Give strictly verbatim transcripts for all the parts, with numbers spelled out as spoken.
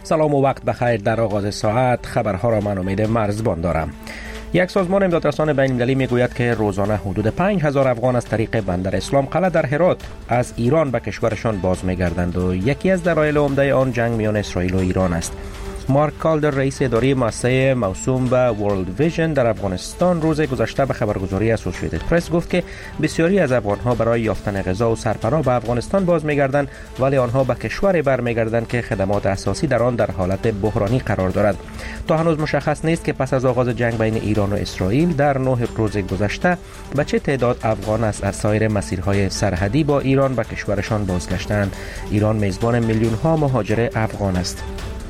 سلام و وقت بخیر. در آغاز ساعت خبرها را من امید مرزبان دارم. یک سازمان امدادرسان بین‌المللی میگوید که روزانه حدود پنج هزار افغان از طریق بندر اسلام قلعه در هرات از ایران به کشورشان باز میگردند و یکی از دلایل عمده آن جنگ میان اسرائیل و ایران است. مارک کالدر، رئیس اداری مؤسسه موسوم به ورلد ویژن در افغانستان، روز گذشته به خبرگزاری اسوسییتد پرس گفت که بسیاری از افغان‌ها برای یافتن غذا و سرپناه به افغانستان باز می‌گردند، ولی آنها به کشوری برمیگردند که خدمات اساسی در آن در حالت بحرانی قرار دارد. تا هنوز مشخص نیست که پس از آغاز جنگ بین ایران و اسرائیل در نه روز گذشته به چه تعداد افغان از سایر مسیرهای سرحدی با ایران به کشورشان بازگشتند. ایران میزبان میلیون‌ها مهاجر افغان است.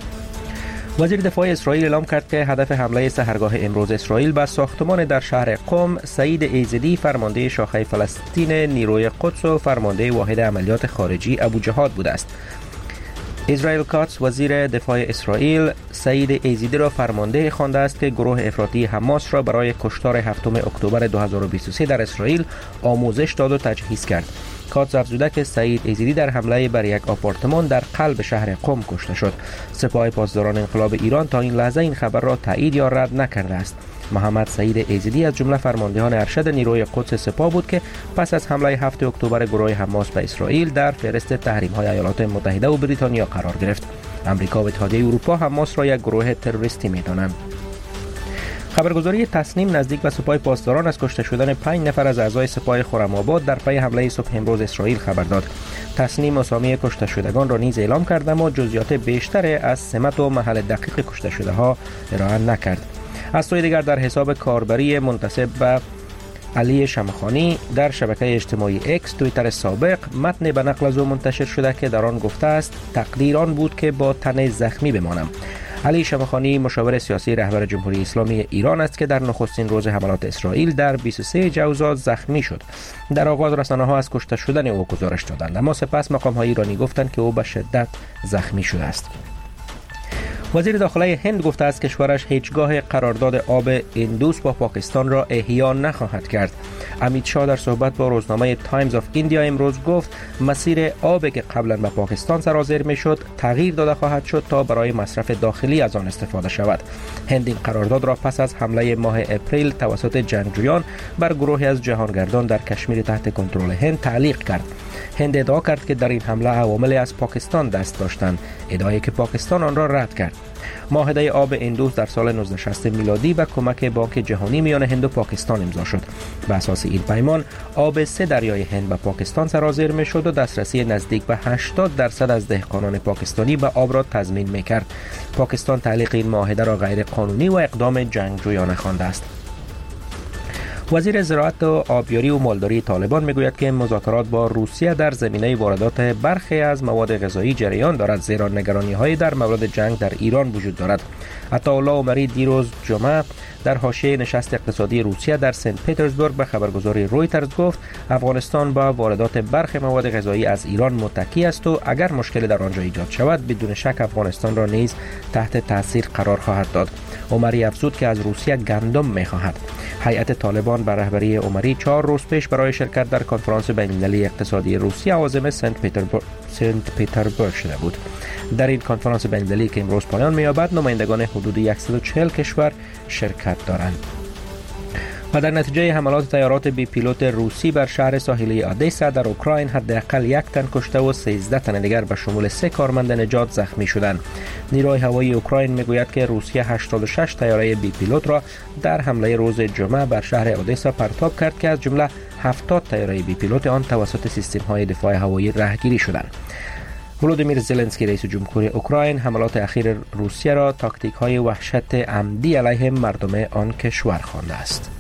وزیر دفاع اسرائیل اعلام کرد که هدف حمله سحرگاه امروز اسرائیل به ساختمان در شهر قم سعید ایزدی، فرمانده شاخه فلسطین نیروی قدس و فرمانده واحد عملیات خارجی ابوجهاد بوده است. اسرائیل کاتس، وزیر دفاع اسرائیل، سعید ایزدی را فرمانده خوانده است که گروه افراطی حماس را برای کشتار هفتم اکتبر دو هزار و بیست و سه در اسرائیل آموزش داد و تجهیز کرد. کاتس افزوده که سعید ایزدی در حمله بر یک آپارتمان در قلب شهر قم کشته شد. سپاه پاسداران انقلاب ایران تا این لحظه این خبر را تایید یا رد نکرده است. محمد سعید ایزدی از جمله فرماندهان ارشد نیروی قدس سپاه بود که پس از حمله هفتم اکتبر گروه حماس به اسرائیل در فهرست تحریم‌های ایالات متحده و بریتانیا قرار گرفت. آمریکا و اتحادیه اروپا حماس را یک گروه تروریستی می‌دانند. خبرگزاری تسنیم نزدیک به سپاه پاسداران از کشته شدن پنج نفر از اعضای سپاه خرم‌آباد در پی حمله صبح امروز اسرائیل خبر داد. تسنیم اسامی کشته شدگان را نیز اعلام کرد، اما جزئیات بیشتر از سمت و محل دقیق کشته شده ها ارائه نکرد. از سوی دیگر در حساب کاربری منتسب به علی شمخانی در شبکه اجتماعی اکس توییتر سابق متن به نقل از او منتشر شده که در آن گفته است تقدیر آن بود که با تن زخمی بمانم. علی شمخانی مشاور سیاسی رهبر جمهوری اسلامی ایران است که در نخستین روز حملات اسرائیل در بیست و سه جوزا زخمی شد. در آغاز رسانه‌ها از کشته شدن او گزارش دادند، اما سپس مقام‌های ایرانی گفتند که او به شدت زخمی شده است. وزیر داخله هند گفته است کشورش هیچگاه قرارداد آب ایندوس با پاکستان را احیا نخواهد کرد. امیت شاه در صحبت با روزنامه تایمز آف ایندیا امروز گفت مسیر آبی که قبلا به پاکستان سرازیر میشد تغییر داده خواهد شد تا برای مصرف داخلی از آن استفاده شود. هند این قرارداد را پس از حمله ماه اپریل توسط جنگجویان بر گروهی از جهانگردان در کشمیر تحت کنترل هند تعلیق کرد. هند ادعا کرد که در این حمله عواملی از پاکستان دست داشتند، ادعایی که پاکستان آن را رد کرد. معاهده آب ایندوس در سال نوزده شصت میلادی با کمک بانک جهانی میان هند و پاکستان امضا شد. بر اساس این پیمان آب سه دریای هند به پاکستان سرازیر میشد و دسترسی نزدیک به هشتاد درصد از دهقانان پاکستانی به آب را تضمین میکرد. پاکستان تعلیق این معاهده را غیر قانونی و اقدام جنگجویانه خوانده است. وزیر زراعت و آبیاری و مالداری طالبان میگوید که مذاکرات با روسیه در زمینه واردات برخی از مواد غذایی جریان دارد، زیرا نگرانی‌های در مورد جنگ در ایران وجود دارد. عطاالله عمری دیروز جمعه در حاشیه نشست اقتصادی روسیه در سنت پترزبورگ به خبرگزاری رویترز گفت افغانستان با واردات برخی مواد غذایی از ایران متکی است و اگر مشکلی در آنجا ایجاد شود بدون شک افغانستان را نیز تحت تاثیر قرار خواهد داد. عمری افزود که از روسیه گندم می‌خواهد. هیئت طالبان به رهبری عمری چهار روز پیش برای شرکت در کنفرانس بین‌المللی اقتصادی روسیه عازم سنت پترزبورگ سنت پترزبورگ شده بود. در این کنفرانس بین‌المللی که امروز پایان می‌یابد نمایندگان حدود صد و چهل کشور شرکت دارند. و در نتیجه حملات تیارات بی پیلوت روسی بر شهر ساحلی آدیسا در اوکراین حداقل یک تن کشته و سیزده تن دیگر به شمول سه کارمند نجات زخمی شدند. نیروی هوایی اوکراین میگوید که روسیه هشتاد و شش تیاره بی پیلوت را در حمله روز جمعه بر شهر آدیسا پرتاب کرد که از جمله هفتاد تیاره بی پیلوت آن توسط سیستم‌های دفاع هوایی رهگیری شدند. ولودیمیر زلنسکی رئیس جمهور اوکراین حملات اخیر روسیه را تاکتیک‌های وحشت عمدی علیه مردم آن کشور خوانده است.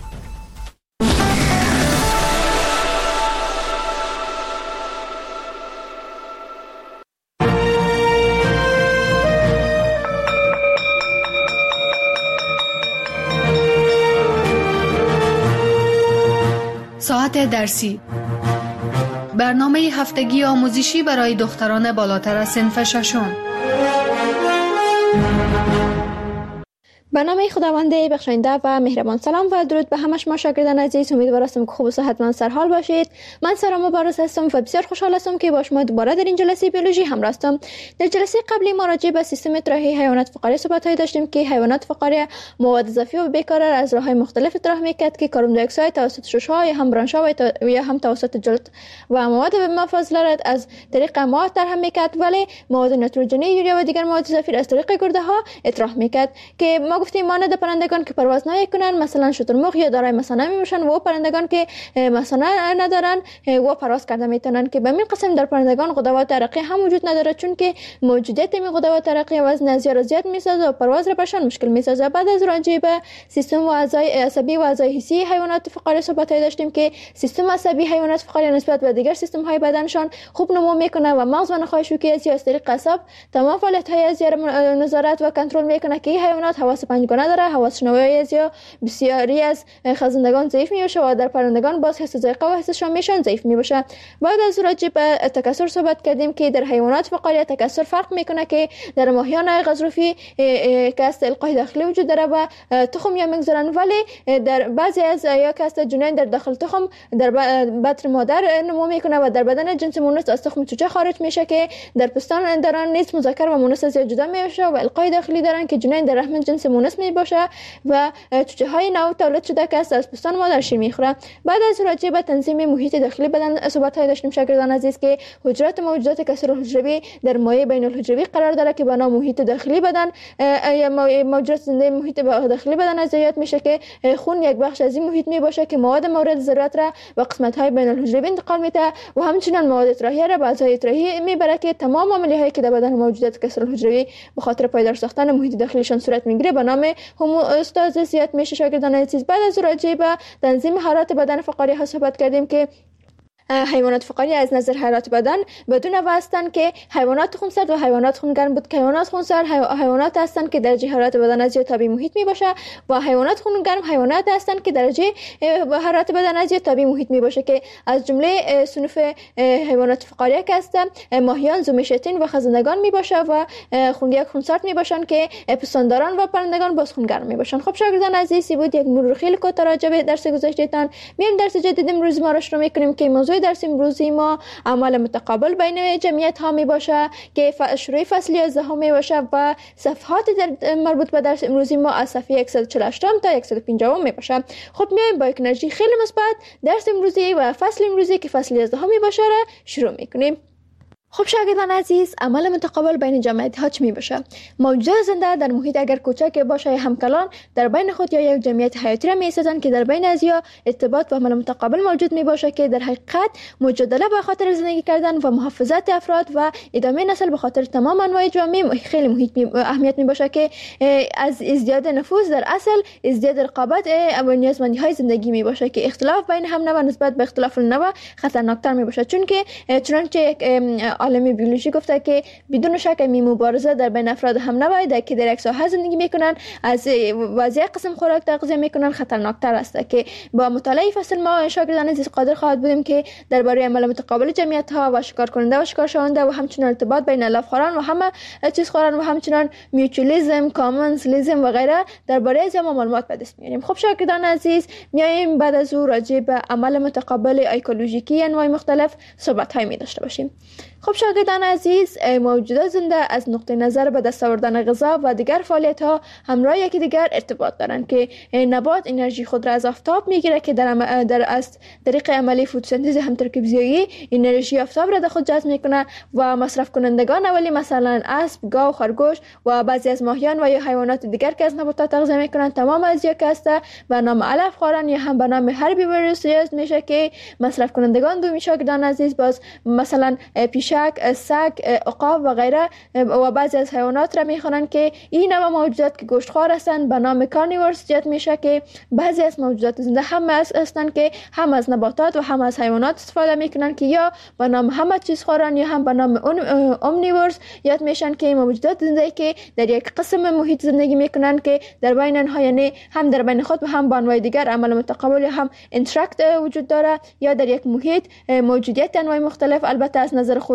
ساعت درسی، برنامه هفتگی آموزشی برای دختران بالاتر از صنف ششم. به نام خداوند بخشاینده و مهربان. سلام و درود به همه شما شاگردان عزیز. امیدوار هستم که خوب و صحتمند سرحال باشید. من سارا مبارز هستم و بسیار خوشحال هستم که با شما دوباره در این جلسه بیولوژی همراه هستم. در جلسه قبلی ما راجع به سیستم اطراحی حیوانات فقاری صحبت داشتیم که حیوانات فقاری مواد اضافی و بیکرار از راه‌های مختلف اطراح می‌کرد که کربن دی اکساید توسط شش‌ها یا هم برانش‌ها یا هم توسط جلد و مواد مفاضله از طریق مواد ترحم می‌کرد، ولی مواد نیتروژنی، یوریا و دیگر مواد اضافی از طریق گرده‌ها اطراح می‌کرد که ما گفتیم مانند پرندگان که پرواز نمی‌کنن، مثلا شترمرغ یا دارای مثانه می‌باشن و پرندگان که مثانه ندارن و پرواز کرده میتونن، که به این قسم در پرندگان غدوات عرقی هم وجود نداره، چون که موجودیت این غدوات عرقی وزن زیاد زیاد میسازه و پرواز را برشان مشکل میسازه. بعد از راجع به سیستم و اعضای عصبی و اعضای حسی حیوانات فقاری صحبت داشتیم که سیستم عصبی حیوانات فقاری نسبت به دیگر سیستم های بدنشان خوب نمو میکنه و مغز و نخاع شوکی از طریق اعصاب تمام فعالیت های از نظارت و کنترل میکنه که حیوانات حواس پنجگانه داره. حواس شنوایی از یا بسیاری از خزندگان ضعیف میشه و در پرندگان باز حس ذائقه و حس شمیشان ضعیف میشه. بعد از راجع به تکثر صحبت کردیم که در حیوانات فقاری تکثر فرق میکنه که در ماهیان غضروفی که است القای داخلی وجود داره و تخم یا میگذارن، ولی در بعضی از یا که است جنین در داخل تخم در بطن مادر نمو میکنه و در بدن جنس مونس از تخم چوچه خارج میشه که در پستان دارن نیز مذکر و مونس از جدا میشه و القای داخلی دارن که جنین در رحم جنس مونس میباشه و چوچه های نو تولد شده که است از پستان مادر شیر میخوره. بعد از راجع به تنظیم محیط داخلی بدن صحبت های داشتیم شاگردان عزیز که حجرات موجودات کثیرالحجروی در مایع بین الحجروی قرار داره که به نام محیط داخلی بدن یا موجودات زنده محیط داخلی بدن از یاد میشه که خون یک بخش از این محیط میباشه که مواد مورد ضرورت را به قسمت های بین الحجروی انتقال میده و همچنین مواد اطراحی را به اعضای اطراحی میبره که تمام عملیه هایی که در بدن موجودات کثیرالحجروی به خاطر پایدار ساختن محیط داخلیشان صورت میگیره به نام هوموستازیس میشه شاگردان عزیز. بعد از راجع به تنظیم حرارت بدن فقاری ها صحبت کردیم که حیوانات فقاری از نظر حرارت بدن بدون نوع هستند که حیوانات خونسرد و حیوانات خونگرم بود که حیوانات خونسرد حیوانات هستند که درجه حرارت بدن از تابع محیط می باشه و حیوانات خونگرم حیوانات هستند که درجه حرارت بدن از تابع محیط می باشه که از جمله صنف حیوانات فقاری که هستند ماهیان، زومشتین و خزندگان می باشه و خونگیک خونسرد می باشن که پستانداران و پرندگان باز خونگرم می باشن. خب شاگردان عزیز بود یک مرور خیلی کوتاه راجع به درس گذشتهتان. میایم درس جدید امروز ما را شروع می‌کنیم که موضوع درس امروزی ما عمل متقابل بین جمعیت ها می باشه که شروع فصل یازده می باشه و صفحات در مربوط به درس امروزی ما از صفحه صد و چهل و هشت تا صد و پنجاه می باشه. خب میایم با یک انرژی خیلی مثبت درس امروزی و فصل امروزی که فصل یازده می باشه را شروع میکنیم. خب شاگردان عزیز، عمل متقابل بین جمعیت ها چی می باشه؟ موجودات زنده در محیط اگر کوچک باشه یا همکلان در بین خود یا یک جمعیت حیاتی را می سازند که در بین از یا ارتباط و عمل متقابل موجود می باشه که در حقیقت مجادله به خاطر زندگی کردن و محافظت افراد و ادامه نسل به خاطر تمام انواع جامعه خیلی محیط می اهمیت می باشه که از ازدیاد نفوذ در اصل ازدیاد رقابت و نیازمندی های زندگی می باشه که اختلاف بین هم نوع نسبت به اختلاف النوع خطرناکتر می باشه، چون که چنانچه یک عالم بیولوژی گفته که بدون شک می مبارزه در بین افراد هم نوع که در یک ساحه زندگی میکنن از وضعیت قسم خوراک تغذیه میکنن خطرناکتر است که با مطالعه فصل ما شاگردان عزیز قادر خواهد بودیم که درباره عمل متقابل جمعیت ها و شکار کننده و شکار شونده و همچنین ارتباط بین علف خواران و همه چیز خواران و همچنین میوچولیسم، کامنسلیسم و غیره درباره از ما معلومات به دست میاریم. خب شاگردان عزیز میایم بعد از او راجع به عمل متقابل ایکولوژیکی انواع مختلف صحبت های می داشته باشیم. خب شاگردان عزیز، موجودات زنده از نقطه نظر به دست آوردن غذا و دیگر فعالیت ها همراه یکی دیگر ارتباط دارند که نبات انرژی خود را از آفتاب میگیره که در در از طریق عملی فتوسنتز همترکیب زیایی انرژی آفتاب را در خود جذب میکنه و مصرف کنندگان اولی مثلا اسب، گاو، خرگوش و بعضی از ماهیان و یا حیوانات دیگر که از نباتات تغذیه میکنند تمام از یک است به نام علف خواران یا هم به نام هربیورس میشه که مصرف کنندگان دومی شاگردان عزیز باز مثلا پیش سگ، عقاب و غیره و بعضی از حیوانات را میخوانند که این نوع موجودات که گوشتخوار هستند به نام کارنیورس جد میشه که بعضی از موجودات زنده هم هستند که هم از نباتات و هم از حیوانات استفاده میکنند که یا به نام همه چیز خواران یا هم به نام اومنیورس یاد میشن که موجودات زنده که در یک قسم محیط زندگی میکنند که در بین آنها یعنی هم در بین خود و هم با انواع دیگر عمل متقابل یا هم اینتراکت وجود داره یا در یک محیط موجودیت انواع مختلف البته از نظر خوراک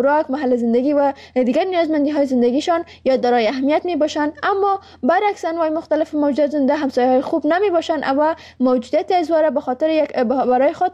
خوراک، محل زندگی و دیگر نیازمندی های زندگیشان یا دارای اهمیت می باشند، اما برعکس انواع مختلف موجودات زنده همسایه های خوب نمی باشند و موجودات ازواره به خاطر یک برای خود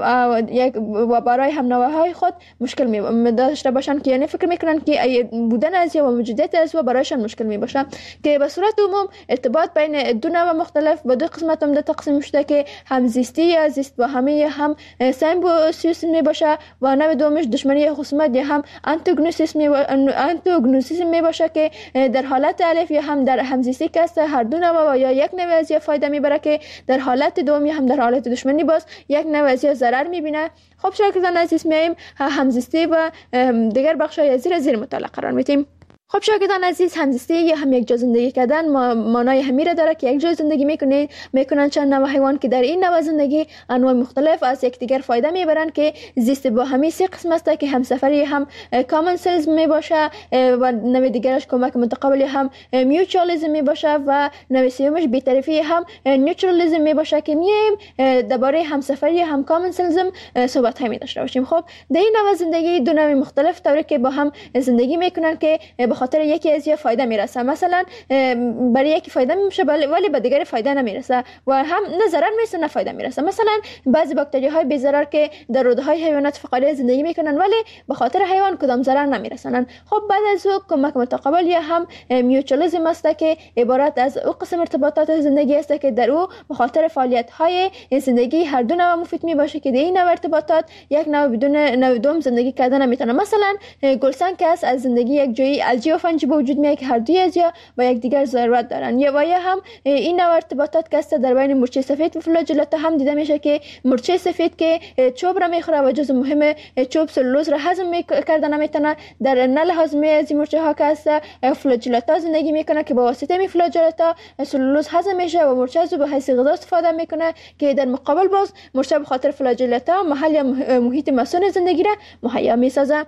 یک و برای هم نوع‌های خود مشکل می داشته باشند که یعنی فکر میکنند که بودن ازیا و موجودات ازوا برایشان مشکل می باشند، که به صورت عموم ارتباط بین دو نوع مختلف به دو قسمت عمده تقسیم شده که همزیستی یا زیست با همه یا هم سایمبیوسیس می باشه و نوع دومش دشمنی یا خصومت یا هم آنتاگونیسم می آنتاگونیسم می باشه که در حالت الف یا هم در همزیستی که است هر دو نوع و یا یک نوع ازیا فایده میبره که در حالت دوم یا هم در حالت دشمنی باز یک نوع ازیا ضرر میبینه. خب شاگردان عزیز میایم همزیستی و دیگر بخش‌های زیر زیر مطالعه قرار میدیم. خب شاگردان عزیز، همزیستی یا هم یک جا زندگی کردن معنای همی را داره که یک جا زندگی میکنید میکنن چند نوع حیوان که در این نوع زندگی انواع مختلف از یکدیگر فایده میبرن که زیست با همی سه قسم است که همسفری هم کامن سلز می باشه و نوع دیگرش کمک متقابل هم میوچوالیسم می باشه و نوع سومش بی‌طرفی هم نیوترالیسم می باشه که میایم درباره همسفری هم کامن سلز صحبت همی داشته باشیم. خب در این نوع زندگی دو نوع مختلف طوری که با هم زندگی میکنن که خاطر یکی از یا فایده میرسه، مثلا برای یکی فایده میشه ولی به دیگری فایده نمیرسه و هم نه ضرر میرسه نه فایده میرسه. مثلا بعضی باکتری های بی ضرر که در روده های حیوانات فقاریه زندگی میکنن ولی به خاطر حیوان کدام ضرر نمیرسنن. خب بعد از او کمک متقابل یا هم میوچوالیسم است که عبارت از او قسم ارتباطات زندگی است که در او به خاطر فعالیت های زندگی هر دو نوع مفید میباشه که در این نوع ارتباطات یک نوع بدون نوع دوم زندگی کردن نمیتونه. مثلا گلسن که از زندگی یک جایی و فنجی به وجود میاد که هر دوی از یا و یک دیگر ضرورت دارن. یا و یا هم این نوع ارتباطات که است در بین مرچه سفید و فلاجلتا هم دیده میشه که مرچه سفید که چوب را میخوره و جزء مهم چوب سلولوز را هضم کردن نمیتونه، در نل هضمی از این مرچه ها که است فلاجلتا زندگی میکنه که با واسطه می فلاجلتا سلولوز هضم میشه و مرچه از به حیث غذا استفاده میکنه که در مقابل باز مرچه به خاطر فلاجلتا محل یا محیط مسون زندگی را مهیا میسازه.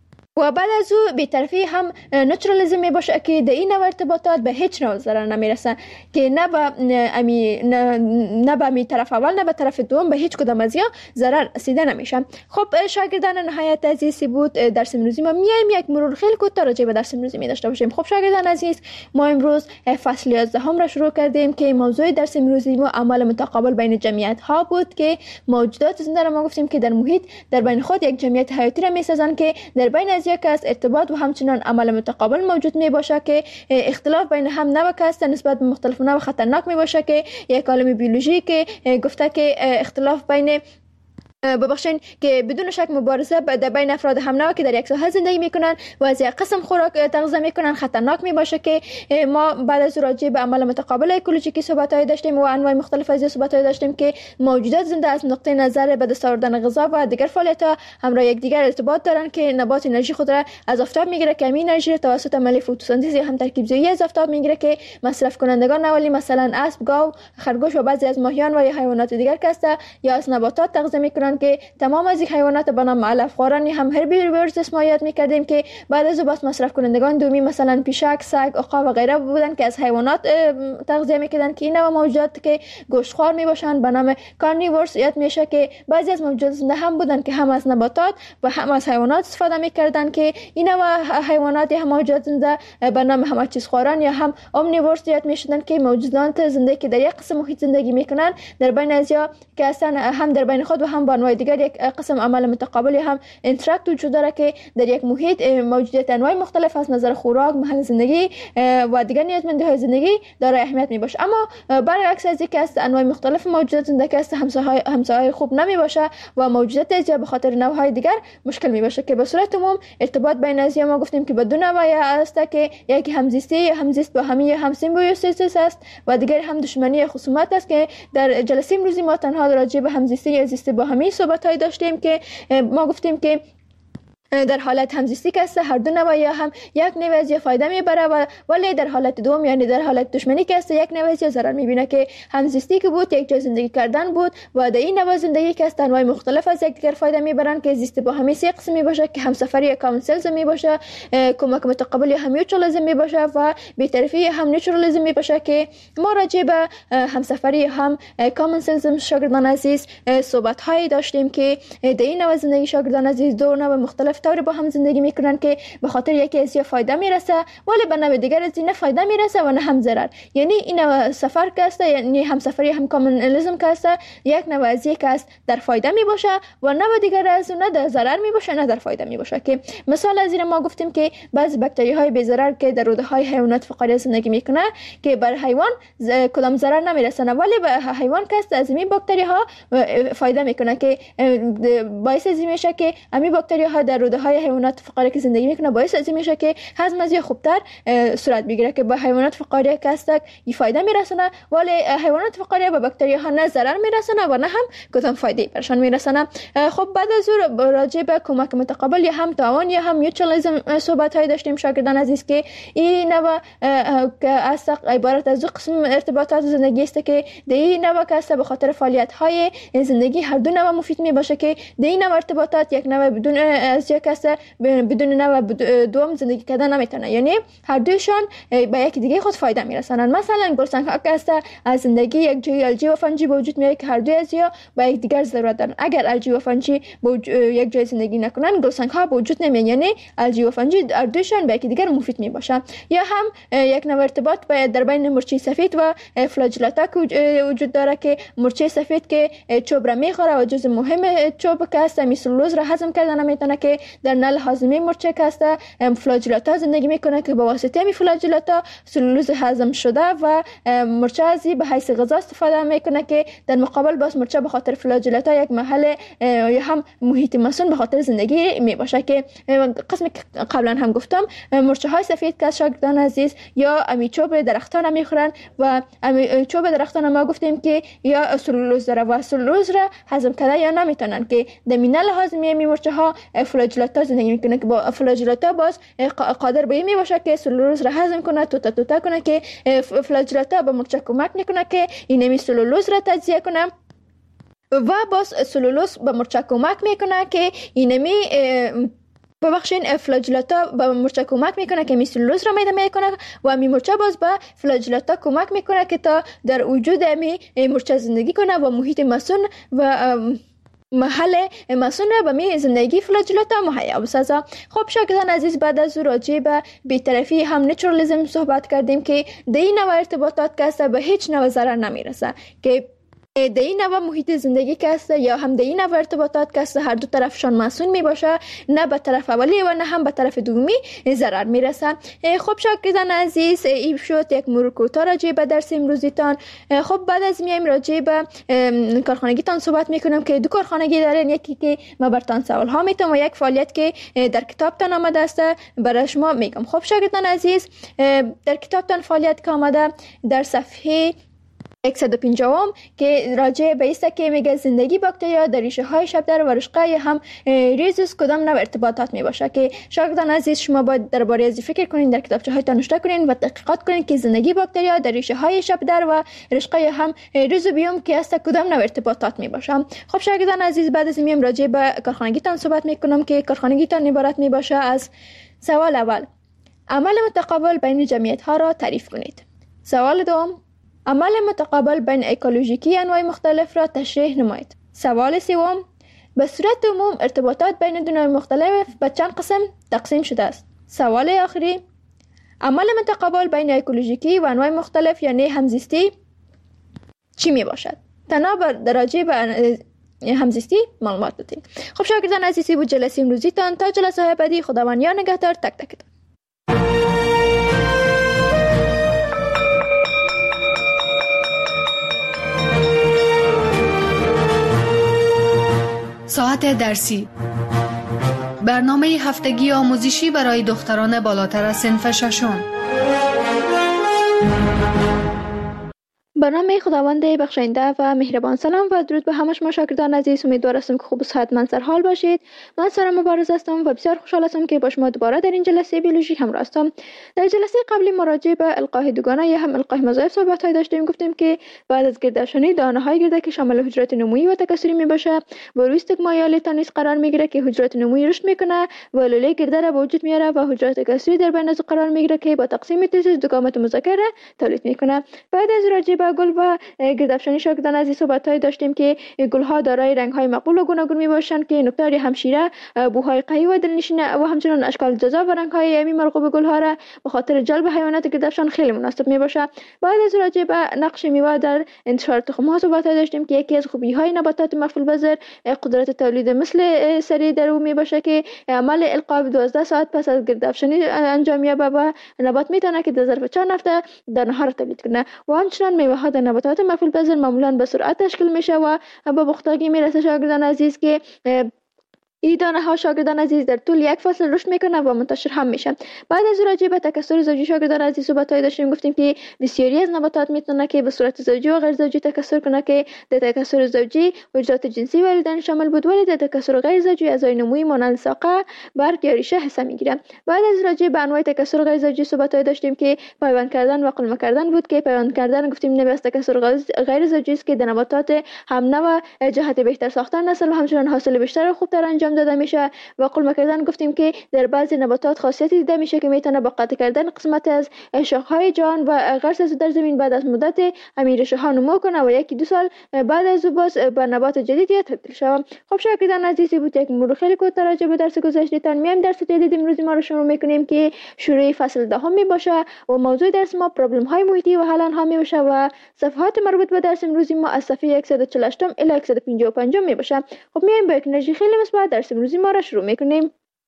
و بعد از او بی‌طرفی هم نیوترالیسم می باشه که در این نوع ارتباطات به هیچ نوع ضرر نمیرسه که نه به امی نه, نه به می طرف اول نه به طرف دوم به هیچ کدام از یا ضرر رسیده نمیشه. خب شاگردان نهایت عزیزی بود درس امروزی ما میایم یک مرور خیلی کوتاه راجع به درس امروزی می داشته باشیم. خب شاگردان عزیز، ما امروز فصل یازده هم را شروع کردیم که موضوع درس امروزی ما عمل متقابل بین جمعیت ها بود که موجودات زنده را ما گفتیم که در محیط در بین خود یک جمعیت حیاتی را میسازن که در بین یک است ارتباط و همچنان عمل متقابل موجود می باشه که اختلاف بین هم نوع است نسبت به مختلف نوع خطرناک می باشه که یک عالم بیولوژی که گفته که اختلاف بین ببخشین که بدون شک مبارزه در بین افراد هم نوع که در یک ساحه زندگی میکنن و از یک قسم خوراک تغذیه میکنن خطرناک می باشه که ما بعد از راجع به عمل متقابل اکولوژیکی صحبت‌های داشتیم و انواع مختلف از صحبت‌های داشتیم که موجودات زنده از نقطه نظر به دست آوردن غذا و دیگر فعالیت‌ها همراه یکدیگر ارتباط دارن که نبات انرژی خود را از آفتاب میگیره که این انرژی توسط عمل فتوسنتز یا هم ترکیب زایی از آفتاب میگیره که مصرف کنندگان اولی مثلا اسب، گاو، خرگوش و بعضی از ماهیان و حیوانات دیگر کسته یا از نباتات تغذیه میکنن که تمام از این حیوانات به نام علف خواران هم هربیورز اسم یاد میکردیم که بعد از بس مصرف کنندگان دومی مثلا پیشک، سگ، عقاب و غیره بودن که از حیوانات تغذیه میکردن که این نوع موجودات که گوشت خوار میباشن به نام کارنیورس یاد میشه که بعضی از موجودات زنده هم بودن که هم از نباتات و هم از حیوانات استفاده میکردن که این نوع حیوانات یا موجودات زنده به نام همه چیز خواران یا هم اومنیورس یاد میشدن که موجودات زنده که در یک قسم محیط زندگی میکنن در بین ازیا که اصلا هم در بین خود و هم با انواع دیگر یک قسم عمل متقابل هم اینتراکت وجود داره که در یک محیط موجودیت انواع مختلف از نظر خوراک، محل زندگی و دیگر نیازمندی های زندگی دارای اهمیت می باشه. اما برعکس از اینکه است انواع مختلف موجودات زنده که است همسایه همسایه خوب نمی باشه و موجودات ازیا به خاطر نوع های دیگر مشکل می باشه که به صورت عموم ارتباط بین ازیا ما گفتیم که به دو نوع است که یکی همزیستی یا همزیست با همی هم سیمبیوسیس است و دیگر هم دشمنی خصومت است که در جلسه امروزی ما تنها راجع به همزیستی یا زیست با همی صحبت های داشتیم که ما گفتیم که در حالت همزیستی که است هر دو نوع یا هم یک نوع از فایده میبره و ولی در حالت دوم یعنی در حالت دشمنی که است یک نوع از ضرر میبینه که همزیستی که بود یک جای زندگی کردن بود و در این نوع زندگی که است انواع مختلف از یک دیگر فایده میبرن که زیست با همی سه قسم میباشه که همسفری یا کامن سلز میباشه، کمک متقابل یا هم میوچوالیسم میباشه و بی‌طرفی هم نیوترالیسم میباشه که ما راجع به همسفری هم کامن سلز شاگردان عزیز صحبت هایی داشتیم که در این نوع زندگی شاگردان عزیز دو نوع مختلف طور با هم زندگی میکنن که به خاطر یکی از یا فایده میرسه ولی به نوع دیگر از این فایده میرسه و نه هم ضرر. یعنی این سفر که است، یعنی هم سفری هم کامونالیسم که است، یک نوع از یک است در فایده می باشه و نوع دیگر از نه در ضرر می باشه نه در فایده می باشه. که مثال از این ما گفتیم که بعضی باکتری های بی ضرر که در روده های حیوانات فقاریه زندگی میکنه که بر حیوان کدام ضرر نمیرسونه ولی به حیوان که است از این باکتری ها فایده میکنه که باعث از میشه که همین باکتری ها در روده های حیوانات فقاریه که زندگی میکنه باعث از میشه که هضم از خوبتر صورت بگیره که به حیوانات فقاریه که است این فایده میرسونه ولی حیوانات فقاریه به باکتری ها نه ضرر میرسونه و نه هم کدام فایده برشان میرسونه. خب بعد از اون راجع به کمک متقابل یا هم تعاون یا هم میوچوالیسم صحبت های داشتیم شاگردان عزیز که این نوع که است عبارت از دو قسم ارتباطات زندگی است که در این نوع که است به خاطر فعالیت های زندگی هر دو نوع مفید می باشه که در این نوع ارتباطات یک نوع بدون از یک است بدون نوع دوم زندگی کردن نمیتونه، یعنی هر دوشان به یک دیگه خود فایده میرسونن. مثلا گلسنگ ها که است از زندگی یک جای الجی و فنجی به وجود میاد که هر دو از یا به یک دیگر ضرورت دارن. اگر الجی و فنجی یک جای زندگی نکنن گلسنگ ها به وجود نمیاد، یعنی الجی و فنجی هر دوشان به یک دیگر مفید می باشن. یا هم یک نوع ارتباط در بین مرچه سفید و فلاجلاتا که وجود داره که مرچه سفید که چوب را میخوره و جزء مهم چوب که است سلولوز را هضم کردن نمیتونه که در نل هاضمه مرچه که است فلاجلاتا زندگی میکنه که به واسطه همین فلاجلاتا سلولوز هضم شده و مرچه ازی به حیث غذا استفاده میکنه که در مقابل باز مرچه به خاطر فلاجلاتا یک محل یا هم محیط مسون به خاطر زندگی می باشه که قسم قبلا هم گفتم مرچه های سفید که شاگردان عزیز یا امی چوب درختان میخورن و امی چوب درختان ما گفتیم که یا سلولوز داره و سلولوز را هضم کنه یا نمیتونن که در مینل هاضمه می مرچه ها فلاجلاتا زندگی میکنه که با فلاجلاتا باز قادر به این می باشه که سلولوز را هضم کنه توتا توتا کنه که فلاجلاتا به مرچه کمک میکنه که اینمی سلولوز را تجزیه کنه و باز سلولوز به مرچه کمک میکنه که اینمی ببخشین فلاجلاتا به مرچه کمک میکنه که می سلولوز را میده میکنه و می مرچه باز به فلاجلاتا کمک میکنه که تا در وجود می مرچه زندگی کنه و محیط مسون و محل مسون به می زندگی فلاجلاتا مهیا بسازه. خب شاگردان عزیز بعد از راجع به بی‌طرفی هم نیچرالیسم صحبت کردیم که در این نوع ارتباطات که به هیچ نوع ضرر نمیرسه که در این نوع محیط زندگی که است یا هم در این نوع ارتباطات که است هر دو طرفشان مسئول می باشه، نه به طرف اولی و نه هم به طرف دومی ضرر می رسه. خب شاگردان عزیز این شد یک مرور کوتاه راجع به درس امروزیتان. خب بعد از میایم راجع به کارخانگیتان صحبت می کنم که دو کارخانگی دارین، یکی که ما برتان سوال ها میتونم و یک فعالیت که در کتابتان آمده است برای شما میگم. خب شاگردان عزیز در کتابتان فعالیت که آمده در صفحه صد و پنجاه که راجع به است که میگه زندگی باکتریا در ریشه های شبدر و رشقه یا هم ریزوس کدام نوع ارتباطات می باشه که شاگردان عزیز شما باید درباره از فکر کنین، در کتابچه هایتان نوشته کنین و تحقیقات کنین که زندگی باکتریا در ریشه های شبدر و رشقه یا هم ریزوبیوم که است کدام نوع ارتباطات می باشه. خب شاگردان عزیز بعد از میم راجع به کارخانگیتان صحبت میکنم که کارخانگیتان عبارت می باشه از سوال اول عمل متقابل بین جمعیت ها را تعریف کنید. سوال دوم عمل متقابل بین اکولوژیکی انواع مختلف را تشریح نمایید. سوال سوم به صورت عموم ارتباطات بین دو نوع مختلف به چند قسم تقسیم شده است. سوال آخری عمل متقابل بین اکولوژیکی و انواع مختلف یعنی همزیستی چی می باشد؟ تنها بر درجه به همزیستی معلومات دادید. خب شاگردان عزیزی بود جلسه امروزیتان. تا جلسه بعدی خداوند یار نگهدار تک تکتان. ساعت درسی برنامه هفتگی آموزشی برای دختران بالاتر از صنف ششم. برنامه خداوند بخشنده و مهربان سلام و درود به همه شما شاگردان عزیز. امیدوار هستم که خوب و صحتمند سر حال باشید. من سارا مبارز هستم و بسیار خوشحال هستم که با شما دوباره در این جلسه بیولوژی همراه هستم. در جلسه قبلی مراجعه به القاح دوگانه یا هم القاح مضاعف صحبت های داشتیم. گفتیم که بعد از گردشانی دانه های گرده که شامل حجرات نمویی و تکثری می باشه و روی استگما یا لیتانیس قرار میگیره که حجرات نمویی رشد میکنه و لوله گرده را به وجود میاره و حجرات تکثری در بین از قرار میگیره که با تقسیم تیزیس دو گامت مذکر تولید میکنه. بعد از راجعه گل و گردافشانی شاگردان عزیز صحبت‌های داشتیم که گل‌ها دارای رنگ‌های معقول و گوناگون میباشند که نکتار همشیره، بوهای قوی و دلنشین و همچنین اشکال جذاب و رنگ‌های امی مرغوب گل‌ها را به خاطر جلب حیوانات گردافشان خیلی مناسب میباشد. بعد از راجع به نقش میوه در انتشار تخم‌ها صحبت‌های داشتیم که یکی از خوبی‌های نباتات مفعول پذیر قدرت تولید مثل سری در او میباشه که عمل القا دوازده ساعت پس از گردافشانی انجام یابه و نبات میتونه که در ظرف چند هفته در نهار تولید کنه. و همچنین میوه ها در نباتات مفعول پذیر معمولا به سرعت تشکیل میشه و به پختگی میرسه شاگردان عزیز که این دانه ها شاگردان عزیز در طول یک فصل رشد میکنه و منتشر هم میشه. بعد از راجع به تکثر زوجی شاگردان عزیز صحبت‌های داشتیم، گفتیم که بسیاری از نباتات میتونه که به صورت زوجی و غیر زوجی تکثر کنه که در تکثر زوجی وجودات جنسی والدین شامل بود، ولی در تکثر غیر زوجی اعضای نمویی مانند ساقه، برگ یا ریشه حصه میگیره. بعد از راجع به انواع تکثر غیر زوجی صحبت‌های داشتیم که پیوند کردن و قلمه کردن بود که پیوند کردن گفتیم نوع از تکثر غیر زوجی است که در نباتات هم نوع جهت بهتر ساختن نسل و همچنین حاصل بیشتر و خوبتر انجام داده میشه. و قلمه کردن گفتیم که در بعضی نباتات خاصیتی دیده میشه که میتونه با قطع کردن قسمت از شاخهای جان و غرس از در زمین بعد از مدت همین ریشه ها نمو کنه و یکی دو سال بعد از باز به نبات جدید یا تبدیل شود. خب شاگردان عزیزی بود یک مرور خیلی کوتاه راجع به درس گذشته‌تان. میایم درس جدید امروز ما رو شروع میکنیم که شروع فصل دهم می باشه و موضوع درس ما پرابلم های محیطی و حل آنها می باشه و صفحات مربوط به درس امروز ما از صفحه صد و چهل و هشت الی صد و پنجاه و پنج می باشه. خب میایم با یک انرژی خیلی مثبت درس امروز ما را شروع میکنیم.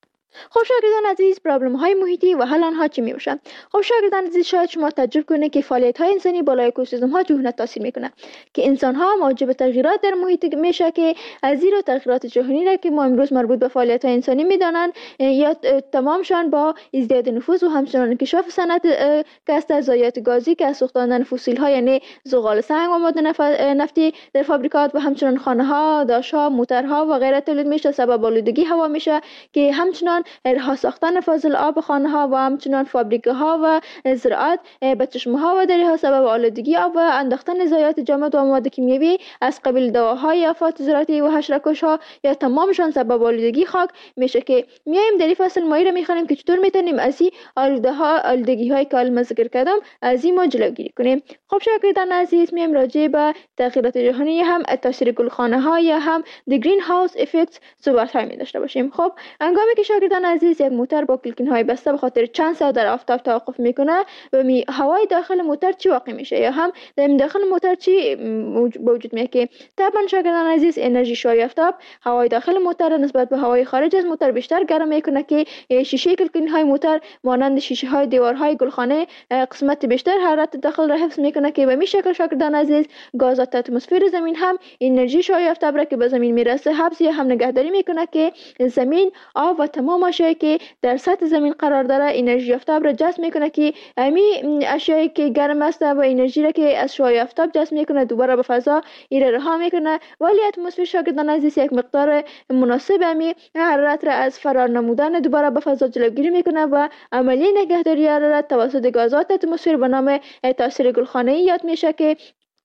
خب شاگردان عزیز، پرابلم های محیطی و حل آنها چی میباشن؟ خب شاگردان عزیز، شاید شما تجربه کنید که فعالیت های انسانی بالای اکوسیستم ها جهنه تاثیر میکنه که انسان ها موجب تغییرات در محیط میشه که از زیر تغییرات جهانی را که ما امروز مربوط به فعالیت های انسانی میدانند یا تمامشان با ازدیاد نفوذ و همچنین انکشاف صنعت کسب ضایعات گازی که از سوختاندن فسیل ها یعنی زغال سنگ و مواد نفتی در فابریکات و همچنین خانه ها، داش ها، موترها و غیره تولید میشه، سبب آلودگی هوا میشه که همچنین رها ساختن فاضل آب خانه ها و همچنان فابریکه ها و زراعت به چشمه ها و دریاها سبب آلودگی آب و انداختن ضایعات جامد و مواد کیمیایی از قبیل دواهای آفات زراعتی و حشره‌کش ها یا تمامشان سبب آلودگی خاک میشه که میایم در این فصل مایه میخوانیم که چطور میتونیم از این آلوده ها آلودگی های که الان ذکر کردم از این ما جلوگیری کنیم. خب شاگردان عزیز، میایم راجع به تغییرات جهانی هم تاثیر گلخانه ها یا هم the greenhouse effect صحبت های می داشته باشیم. خب هنگامی که شاگردان عزیز یک موتور با کلکین های بسته به خاطر چند ساعت در آفتاب توقف میکنه و می هوای داخل موتور چی واقع میشه یا هم در داخل موتور چی وجود میاد که طبعا شاگردان عزیز انرژی شوی آفتاب هوای داخل موتور نسبت به هوای خارج از موتور بیشتر گرم میکنه که شیشه کلکین های موتور مانند شیشه های دیوارهای گلخانه قسمت بیشتر حرارت داخل را حفظ میکنه که به این شکل شاگردان عزیز گازات اتمسفر زمین هم انرژی شوی آفتاب را که به زمین میرسه حفظ یا هم نگهداری میکنه که زمین آب و تمام اشیایی که در سطح زمین قرار داره انرژی آفتاب را جذب میکنه که امی اشیایی که گرم است و انرژی را که از شعاع آفتاب جذب میکنه دوباره به فضا ایره رها میکنه، ولی اتمسفر شاگردان عزیز یک مقدار مناسب امی حرارت را از فرار نمودن دوباره به فضا جلوگیری میکنه و عملی نگهداری حرارت توسط گازات اتمسفر به نام تاثیر گلخانه‌ای یاد میشه که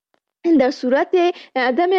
در صورت عدم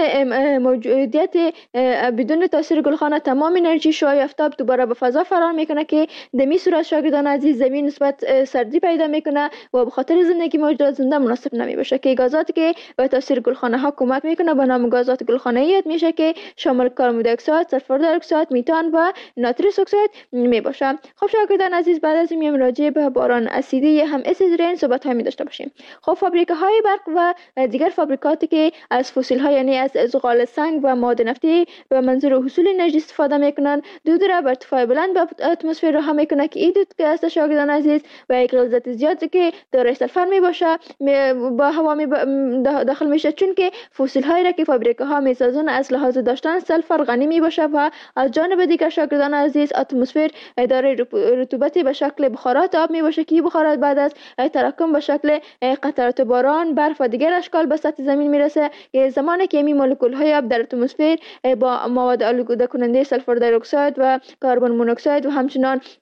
موجودیت بدون تاثیر گلخانه تمام انرژی شعاع آفتاب دوباره به فضا فرار میکنه که در این صورت شاگردان عزیز زمین نسبت سردی پیدا میکنه و به خاطر زندگی موجودات زنده مناسب نمی باشه که گازاتی که به تاثیر گلخانه ها کمک میکنه به نام گازات گلخانه‌ای یاد میشه که شامل کربن دی اکساید، سلفر دی اکساید، میتان و نایتریک اکساید می باشه. خب شاگردان عزیز، بعد از این راجع به باران اسیدی هم اسید رین صحبت های می داشته باشیم. خب فابریکه های برق و دیگر فابریکات که از فسیل ها یعنی از زغال سنگ و مواد نفتی به منظور حصول انرژی استفاده میکنن دود را بر ارتفاع بلند به اتمسفر رها میکنه که این دود که است شاگردان عزیز و یک غلظت زیادی که دارای سلفر می باشه با هوا می داخل میشه، چون که فسیل هایی را که فابریکه ها میسازن از لحاظ داشتن سلفر غنی می باشه و از جانب دیگر شاگردان عزیز اتمسفر دارای رطوبتی به شکل بخارات آب می باشه که بخارات بعد از تراکم به شکل قطرات باران، برف و دیگر اشکال به سطح زمین میرسه که زمانی که می مولکول های آب در اتمسفر با مواد آلوده کننده سلفر دی اکساید و کربن مونوکساید و همچنان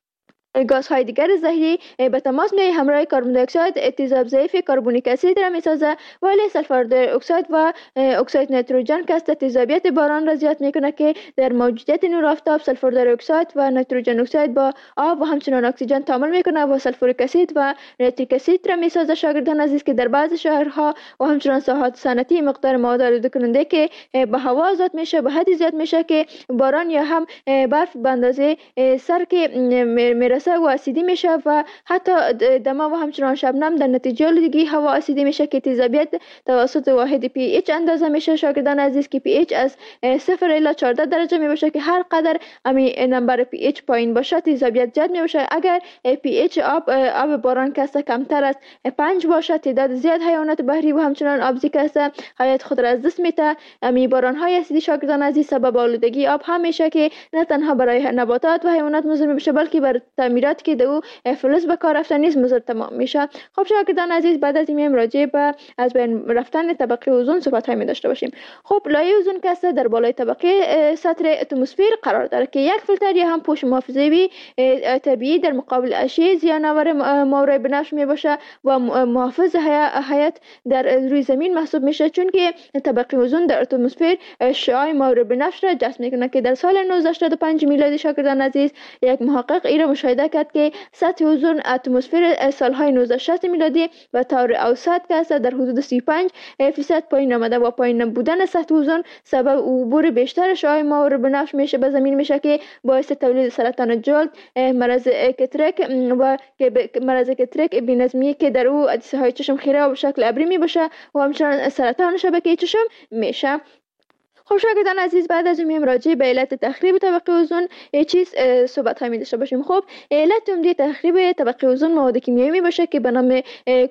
گازهای دیگر زهری به تماس می همراه کربن دی اکساید تیزاب ضعیف کربونیک اسید را می سازد، ولی سلفر دی اکساید و اکساید نیتروژن که است تیزابیت باران را زیاد می کند که در موجودیت نور آفتاب سلفر دی اکساید و نیتروژن اکساید با آب و همچنان اکسیژن تعامل می کند و سلفوریک اسید و نیتریک اسید را می سازد. شاگردان عزیز که در بعض شهرها و همچنان ساحات صنعتی مقدار مواد آلوده کننده که به هوا آزاد میشه به حدی زیاد میشه که باران یا هم برف به اندازه سر که میرسه و اسیدی میشه و حتی دما و همچنان شبنم در نتیجه آلودگی هوا اسیدی میشه که تیزابیت توسط واحد پی ایچ اندازه میشه. شاگردان عزیز که پی ایچ از صفر الی چهارده درجه می باشه که هر قدر امی نمبر پی ایچ پایین باشه تیزابیت زیاد می باشه. اگر پی ایچ آب آب باران که کمتر از پنج باشه تعداد زیاد حیوانات بحری و همچنان آبزی که حیات خود را از دست میده. امی باران های اسیدی شاگردان عزیز سبب آلودگی آب هم میشه که نه تنها برای نباتات و حیوانات مضر میشه بلکه بر تعمیرات که دو فلز به کار رفتن نیز مضر تمام میشه. خب شاگردان عزیز بعد از این راجع به از بین رفتن طبقه اوزون صحبت های می داشته باشیم. خب لایه اوزون که است در بالای طبقه سطح اتمسفر قرار داره که یک فیلتر یا هم پوش محافظه‌ای طبیعی در مقابل اشعه زیان‌آور مورد بنفش می باشه و محافظ حیات در روی زمین محسوب میشه، چون که طبقه اوزون در اتمسفر شعاع مورد بنفش را جذب میکنه که در سال نوزده هشتاد و پنج میلادی شاگردان عزیز یک محقق این را مشاهده کرد که سطح اوزون اتمسفر سالهای نوزده شصت میلادی و طور اوسط که است در حدود سی و پنج فیصد پایین آمده و پایین بودن سطح اوزون سبب عبور بیشتر شعاع مورد بنفش میشه به زمین میشه که باعث تولید سرطان جلد، مرض کترک و مرض کترک بی‌نظمی که در او عدسه های چشم خیره و به شکل ابری می باشه و همچنان سرطان شبکه چشم میشه. خب شاگردان عزیز بعد از این راجع به علت تخریب طبقه اوزون یه چیز صحبت های می داشته باشیم. خب علت عمده تخریب طبقه اوزون مواد کیمیایی می باشه که به نام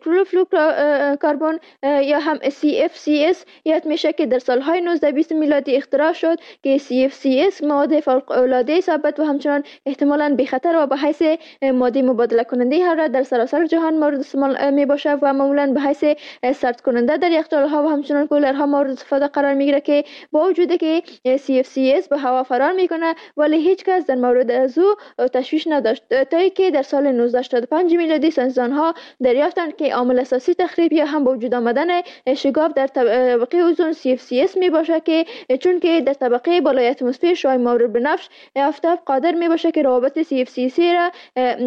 کلوروفلوروکاربن یا هم سی اف سی اس یاد میشه که در سالهای نوزده بیست میلادی اختراع شد که سی اف سی اس مواد فوق العاده ثابت و همچنان احتمالاً بی خطر و به حیث ماده مبادله کننده هر در سراسر جهان مورد استعمال می باشه و معمولاً به حیث سرد کننده در یخچال ها و همچنان کولرها مورد استفاده قرار می گیره که با وجود که سی اف سی اس به هوا فرار میکنه ولی هیچ کس در مورد از او تشویش نداشت تا اینکه در سال نوزده هشتاد و پنج میلادی ساینسدان ها دریافتند که عامل اساسی تخریب یا هم به وجود آمدن شگاف در طبقه اوزون سی اف سی اس می باشه که چون که در طبقه بالای اتمسفر شعاع مورد بنفش آفتاب قادر می باشه که روابط سی اف سی سی را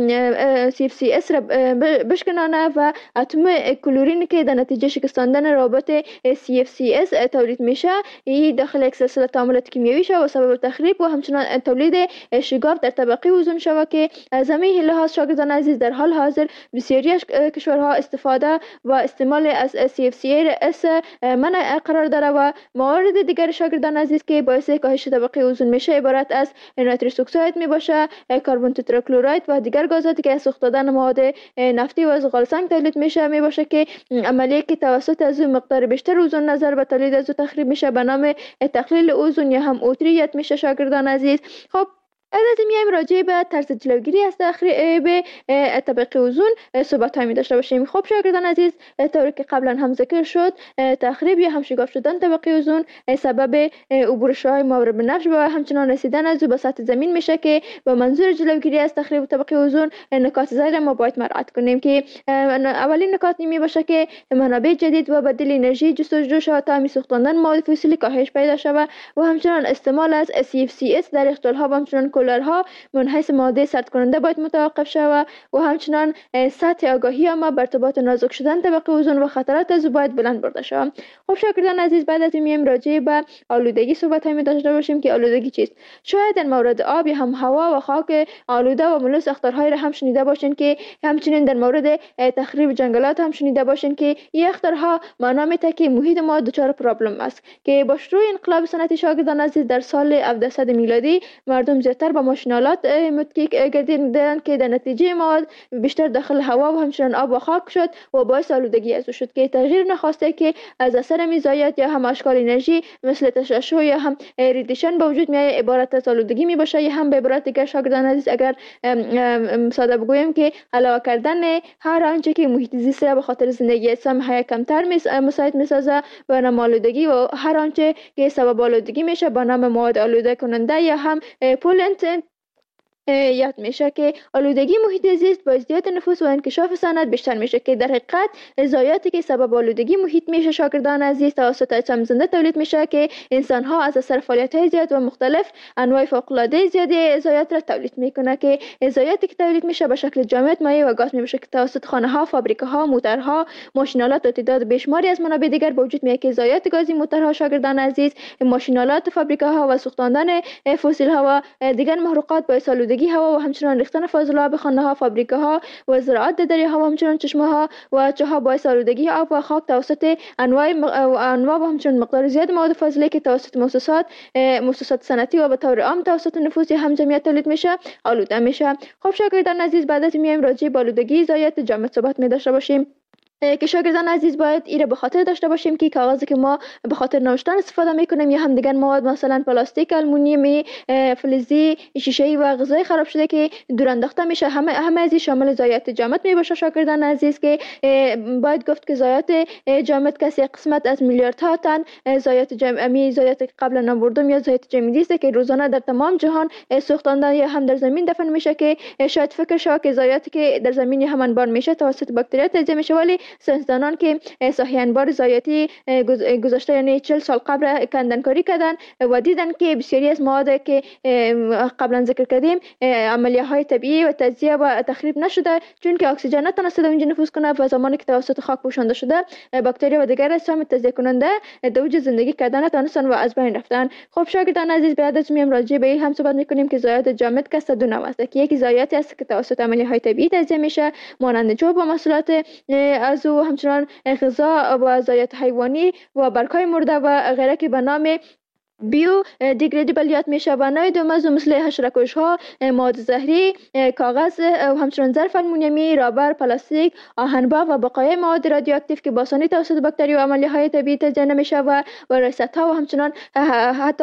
سی اف سی اس را بشکنانه و اتم کلورین که در نتیجه شکستاندن روابط سی اف سی اس تولید میشه ای داخل یک سلسله تعاملات کیمیایی شود و سبب تخریب و همچنان تولید شگاف در طبقه اوزون شود که از همین لحاظ شاگردان عزیز در حال حاضر بسیاری از کشورها استفاده و استعمال از سی اف سی اس منع قرار داره و موارد دیگر شاگردان عزیز که باعث کاهش طبقه اوزون میشه عبارت از نیتریک اکساید می باشه، کربن تتراکلراید و دیگر گازاتی که از سوخت دادن مواد نفتی و زغال سنگ تولید میشه می باشه که عملیه که توسط از مقدار بیشتر اوزون نظر به تولید از تخریب میشه به نام تقلیل اوزون یا هم اوتریت میشه شاگردان عزیز. خب از این میایم راجع به طرز جلوگیری از تخریب طبقه اوزون صحبت هایی داشته باشیم. خب شاگردان عزیز طوری که قبلا هم ذکر شد تخریب یا هم شگاف شدن طبقه اوزون سبب عبور شعاع مورد بنفش و همچنان رسیدن از او به سطح زمین میشه که با منظور جلوگیری از تخریب طبقه اوزون نکات زیر ما باید مراعات کنیم که اولین نکات می باشه که منابع جدید و بدیل انرژی جستجو شود تا میسوختاندن مواد فسیلی کاهش پیدا شود و همچنان استعمال از سی اف سی اس در یخچال‌ها و همچنان کولرها من حیث ماده سرد کننده باید متوقف شود و همچنان سطح آگاهی ما بر ارتباط نازک شدن طبقه اوزون و خطرات از باید بلند برده شود. خب شاگردان عزیز بعد از این میایم راجع به آلودگی صحبت همی داشته باشیم که آلودگی چیست. شاید در مورد آب یا هم هوا و خاک آلوده و ملوث اخطارهای را هم شنیده باشین که همچنین در مورد تخریب جنگلات هم شنیده باشین که این اخطارها معنا میده که محیط ما دچار پرابلم است که با شروع انقلاب صنعتی شاگردان عزیز در سال هفتصد میلادی مردم زیادتر با ماشینالات متکی گردیدند که در نتیجه مواد بیشتر داخل هوا و همچنین آب و خاک شد و باعث آلودگی از شد که تغییر نخواسته که از اثر میزایات یا هم اشکال انرژی مثل تشعشع یا هم ریدیشن به وجود میاد عبارت از آلودگی می باشه یا هم به عبارت دیگر شاگردان عزیز اگر ساده بگویم که علاوه کردن هر آنچه که محیط زیست را به خاطر زندگی انسان حیا کمتر مساعد میسازه به نام آلودگی و هر آنچه که سبب آلودگی میشه به نام مواد آلوده کننده یا هم پولنت یاد میشه که آلودگی محیط زیست با ازدیاد نفوس و انکشاف صنعت بیشتر میشه که در حقیقت ضایعاتی که سبب آلودگی محیط میشه شاگردان عزیز توسط اجسام زنده تولید میشه که انسان ها از اثر فعالیت های زیاد و مختلف انواع فوق العاده زیادی ضایعات را تولید میکنه که ضایعاتی که تولید میشه به شکل جامد مایع و گاز میشه که توسط خانه ها، فابریکه ها، موتورها، ماشینالات و تعداد بیشماری از منابع دیگر به وجود میاد که ضایعات گازی موتورها شاگردان عزیز، ماشینالات، فابریکه ها و سوختاندن فسیل ها و دیگر محروقات باعث آلودگی هوا و همچنین ریختن فاضلاب به خانه ها، فابریکه ها و زراعت در دریاها و همچنین چشمه ها و چاها باعث آلودگی آب و خاک توسط انواع انواع و همچنین مقدار زیاد مواد فاضله که توسط مؤسسات مؤسسات صنعتی و به طور عام توسط نفوذ هم جمعیت تولید میشه آلوده میشه. خب شاگردان عزیز بعد از میایم راجع به آلودگی ضایعات جامد صحبت می داشته باشیم که شاگردان عزیز باید ایره به خاطر داشته باشیم که کاغذی که ما به خاطر نوشتن استفاده میکنیم یا هم دیگر مواد مثلا پلاستیک، آلومینیومی، فلزی، شیشه‌ای و غذای خراب شده که دور انداخته میشه همه همه از شامل ضایعات جامد می باشه شاگردان عزیز که باید گفت که ضایعات جامد کسی قسمت از میلیاردها تن ضایعات جمعی ضایعات قبلا نبردم یا ضایعات جمعی است که روزانه در تمام جهان سوختاندن یا هم در زمین دفن میشه که شاید فکر شما که ضایعاتی که در زمین هم انبار میشه توسط باکتریا تجزیه میشه ولی ساینسدانان که صحیح انبار ضایعاتی گذشته یعنی چهل سال قبل کندنکاری کردن و دیدن که بسیاری از مواد که قبلا ذکر کردیم عملیه های طبیعی و تجزیه و تخریب نشده چون که اکسیژن نتونسته در اونجا نفوذ کنه و زمانی که توسط خاک پوشانده شده باکتریا و دیگر اجسام تجزیه کننده در اوج زندگی کردن نتونستن و از بین رفتن. خب شاگردان عزیز بعد از میام راجع به این هم صحبت میکنیم که ضایعات جامد که دو نوع است که یکی ضایعاتی است که توسط عملیه های طبیعی تجزیه میشه مانند چوب و محصولات از و همچنان غذا و ضایعات حیوانی و برگ‌های مرده و غیره که به نام بیو دیگریدیبل یاد میشه و نوع دوم مثل حشره‌کش ها، مواد زهری، کاغذ و همچنین ظرف آلومینیومی، رابر، پلاستیک، آهن‌باف و بقایای مواد رادیواکتیو که با آسانی توسط باکتری و عملیه های طبیعی تجزیه نمیشه و وراثت ها و همچنین حتی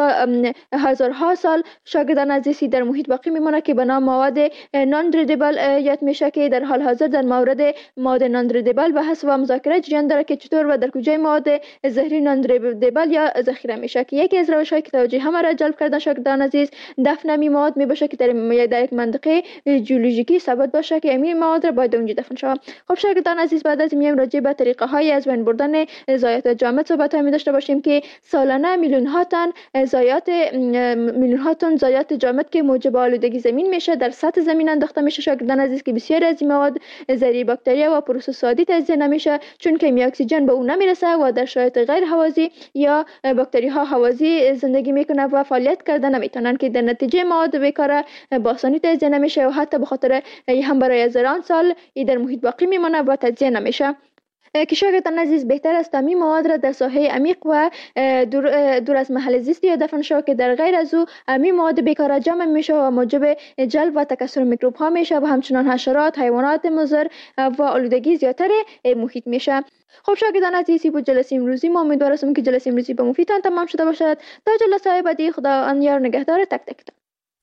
هزارها سال شاگردان عزیزی در محیط باقی میمونه که به نام مواد نان دیگریدیبل یاد میشه که در حال حاضر در مورد مواد نان دیگریدیبل بحث و مذاکره جریان داره که چطور و در کجای مواد زهری نان دیگریدیبل یا ذخیره میشه که یکی از روش‌های که توجه همه را جلب کردن شاگردان عزیز دفن می مواد می باشه که در یک منطقه ژئولوژیکی ثابت باشه که این مواد را باید اونجا دفن شود. خب شاگردان عزیز بعد از میایم راجع به طریقه های از بین بردن ضایعات جامد صحبت می داشته باشیم که سالانه میلیون ها تن ضایعات میلیون ها تن ضایعات جامد که موجب آلودگی زمین میشه در سطح زمین انداخته میشه شاگردان عزیز که بسیار از این مواد ذریع باکتریا و پروسس عادی تجزیه نمیشه چون که اکسیژن به اون نمیرسه و در شرایط غیر هوازی یا باکتری ها هوازی زندگی میکنه و فعالیت کردن نمیتونن که در نتیجه مواد بیکاره با آسانی تجزیه نمیشه و حتی به خاطر هم برای هزاران سال در محیط باقی میمونه و تجزیه نمیشه. که شاگردان عزیز بهتر است این مواد را در ساحه عمیق و دور, دور از محل زیست یا دفن شود که در غیر از او این مواد بیکاره جمع میشه و موجب جلب و تکثر میکروب ها میشه و همچنان حشرات، حیوانات مضر و آلودگی زیادتر محیط میشه. خب شاگردان عزیزی بود جلسه امروزی ما امیدوارم که جلسه امروزی به مفیدتان تمام شده باشد. تا جلسه بعدی خدا یار نگهدار تک تک تان.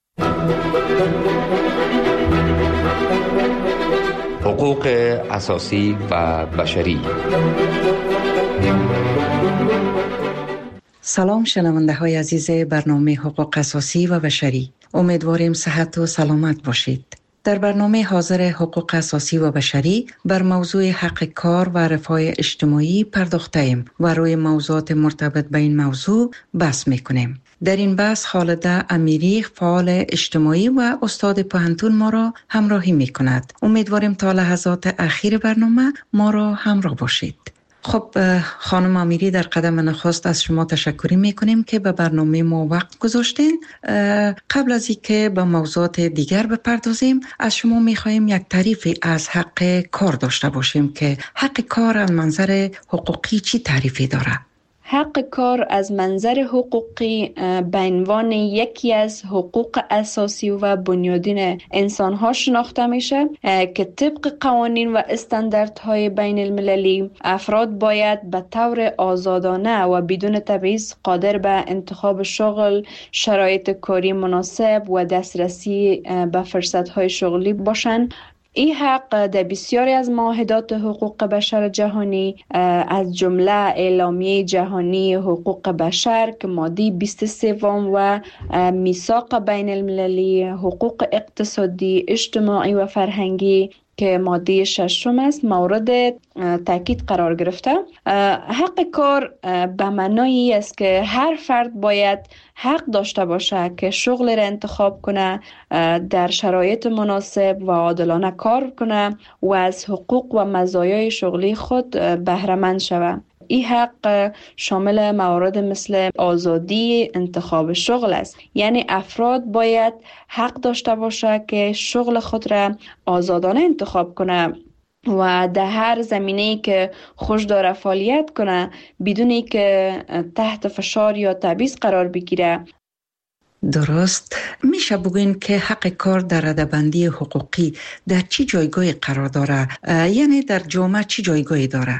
حقوق اساسی و بشری. سلام شنونده های عزیز برنامه حقوق اساسی و بشری، امیدواریم صحت و سلامت باشید. در برنامه حاضر حقوق اساسی و بشری بر موضوع حق کار و رفاه اجتماعی پرداخته ایم و روی موضوعات مرتبط به این موضوع بحث میکنیم. در این بحث خالده امیری فعال اجتماعی و استاد پوهنتون ما را همراهی می کند. امیدواریم تا لحظات اخیر برنامه ما را همراه باشید. خب خانم امیری در قدم نخست از شما تشکری می کنیم که به برنامه ما وقت گذاشتین. قبل از اینکه به موضوعات دیگر بپردازیم از شما می خواهیم یک تعریفی از حق کار داشته باشیم که حق کار از منظر حقوقی چی تعریفی داره؟ حق کار از منظر حقوقی به عنوان یکی از حقوق اساسی و بنیادین انسان‌ها شناخته میشه که طبق قوانین و استانداردهای بین المللی افراد باید به طور آزادانه و بدون تبعیض قادر به انتخاب شغل، شرایط کاری مناسب و دسترسی به فرصت‌های شغلی باشند. این حق در بسیاری از معاهدات حقوق بشر جهانی از جمله اعلامیه جهانی حقوق بشر که ماده بیست و سه و میثاق بین المللی حقوق اقتصادی، اجتماعی و فرهنگی که ماده ششم است مورد تاکید قرار گرفته. حق کار به معنای است که هر فرد باید حق داشته باشه که شغل را انتخاب کنه، در شرایط مناسب و عادلانه کار کنه و از حقوق و مزایای شغلی خود بهره مند شود. این حق شامل موارد مثل آزادی انتخاب شغل است، یعنی افراد باید حق داشته باشه که شغل خود را آزادانه انتخاب کنه و در هر زمینه‌ای که خوش داره فعالیت کنه بدون که تحت فشار یا تبعیض قرار بگیره. درست. میشه بگوین که حق کار در رده‌بندی حقوقی در چی جایگاهی قرار داره؟ یعنی در جامعه چی جایگاهی داره؟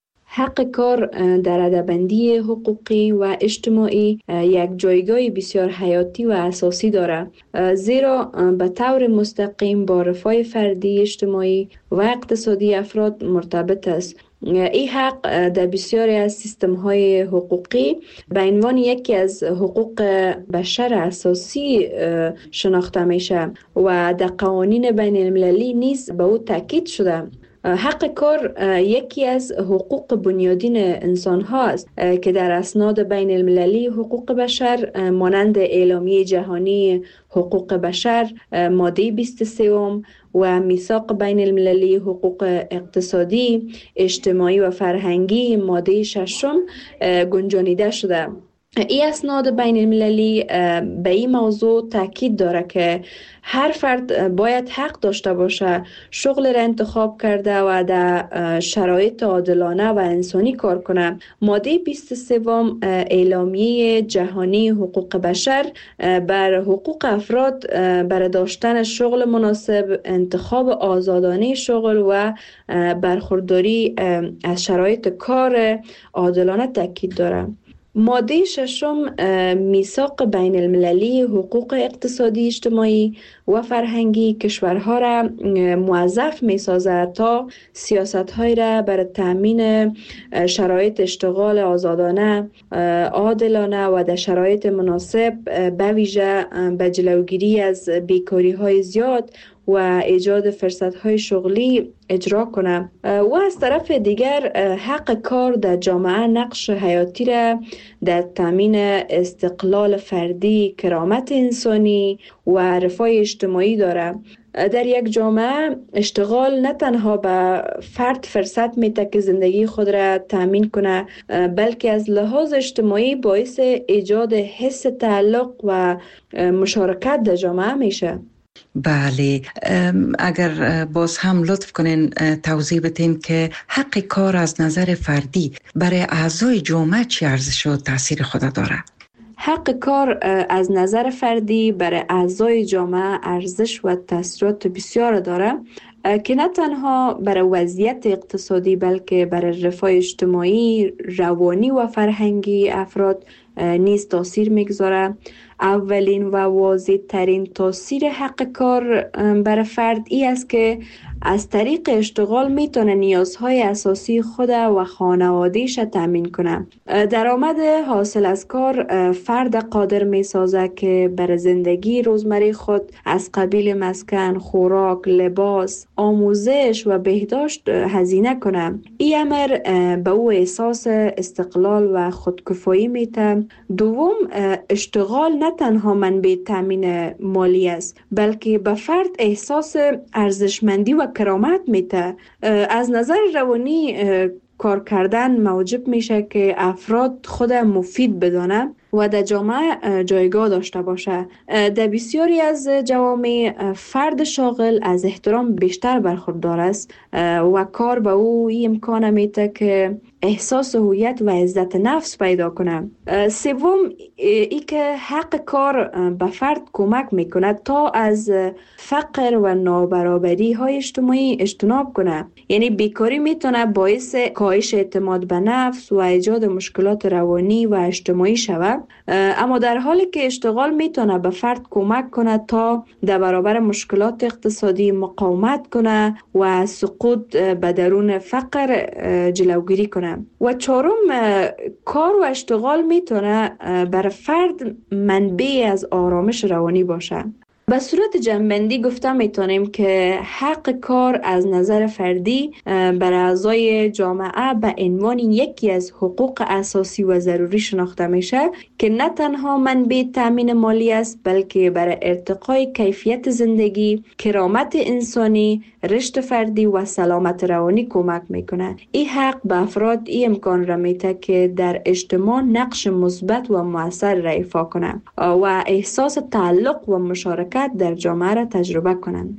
حق کار در رده‌بندی حقوقی و اجتماعی یک جایگاه بسیار حیاتی و اساسی دارد، زیرا به طور مستقیم با رفاه فردی، اجتماعی و اقتصادی افراد مرتبط است. این حق در بسیاری از سیستم‌های حقوقی به عنوان یکی از حقوق بشر اساسی شناخته میشه و در قوانین بین المللی نیز به او تاکید شده. حق کار یکی از حقوق بنیادین انسان ها است که در اسناد بین المللی حقوق بشر مانند اعلامیه جهانی حقوق بشر ماده بیست و سه و میثاق بین المللی حقوق اقتصادی، اجتماعی و فرهنگی ماده ششم گنجانیده شده. این اسناد بین المللی به این موضوع تاکید داره که هر فرد باید حق داشته باشه شغل را انتخاب کرده و در شرایط عادلانه و انسانی کار کنه. ماده بیست و سه اعلامیه جهانی حقوق بشر بر حقوق افراد برای داشتن شغل مناسب، انتخاب آزادانه شغل و برخورداری از شرایط کار عادلانه تاکید داره. ماده ششم میثاق بین المللی حقوق اقتصادی، اجتماعی و فرهنگی کشورها را موظف می سازد تا سیاست‌های را برای تأمین شرایط اشتغال آزادانه، عادلانه و در شرایط مناسب به ویژه به جلوگیری از بیکاری‌های زیاد و ایجاد فرصت‌های شغلی اجرا کنه. و از طرف دیگر حق کار در جامعه نقش حیاتی را در تامین استقلال فردی، کرامت انسانی و رفاه اجتماعی داره. در یک جامعه اشتغال نه تنها به فرد فرصت میده که زندگی خود را تامین کنه، بلکه از لحاظ اجتماعی باعث ایجاد حس تعلق و مشارکت در جامعه میشه. بله، اگر باز هم لطف کنین توضیح بدین که حق کار از نظر فردی برای اعضای جامعه چه ارزش و تاثیر خود داره؟ حق کار از نظر فردی برای اعضای جامعه ارزش و تاثیرات بسیار داره که نه تنها برای وضعیت اقتصادی بلکه برای رفاه اجتماعی، روانی و فرهنگی افراد نیز تاثیر میگذاره. اولین و واضح ترین تاثیر حق کار برای فرد ای است که از طریق اشتغال میتونه نیازهای اساسی خود و خانواده‌اش تامین کنه. درآمد حاصل از کار فرد قادر میسازه که برای زندگی روزمره خود از قبیل مسکن، خوراک، لباس، آموزش و بهداشت هزینه کنه. این امر به او احساس استقلال و خودکفایی میده. دوم، اشتغال نه تنها منبع تامین مالی است بلکه به فرد احساس ارزشمندی و کرامت میده. از نظر روانی کار کردن موجب میشه که افراد خود مفید بدانه و در جامعه جایگاه داشته باشه. در بسیاری از جوامع فرد شاغل از احترام بیشتر برخوردار است و کار به او این امکان میده که احساس هویت و عزت نفس پیدا کنه. سوم، ای که حق کار به فرد کمک میکنه تا از فقر و نابرابری های اجتماعی اجتناب کنه. یعنی بیکاری میتونه باعث کاهش اعتماد به نفس و ایجاد مشکلات روانی و اجتماعی شود اما در حالی که اشتغال میتونه به فرد کمک کنه تا در برابر مشکلات اقتصادی مقاومت کنه و سقوط به درون فقر جلوگیری کنه. و چهارم، کار و اشتغال میتونه بر فرد منبع از آرامش روانی باشه. به صورت جمع‌بندی گفته میتونیم که حق کار از نظر فردی بر اعضای جامعه به عنوان یکی از حقوق اساسی و ضروری شناخته میشه که نه تنها منبع تامین مالی است بلکه برای ارتقای کیفیت زندگی، کرامت انسانی، رشد فردی و سلامت روانی کمک میکنه. این حق به افراد این امکان را میده که در اجتماع نقش مثبت و مؤثر را ایفا کنند و احساس تعلق و مشارکت در جامعه را تجربه کنند.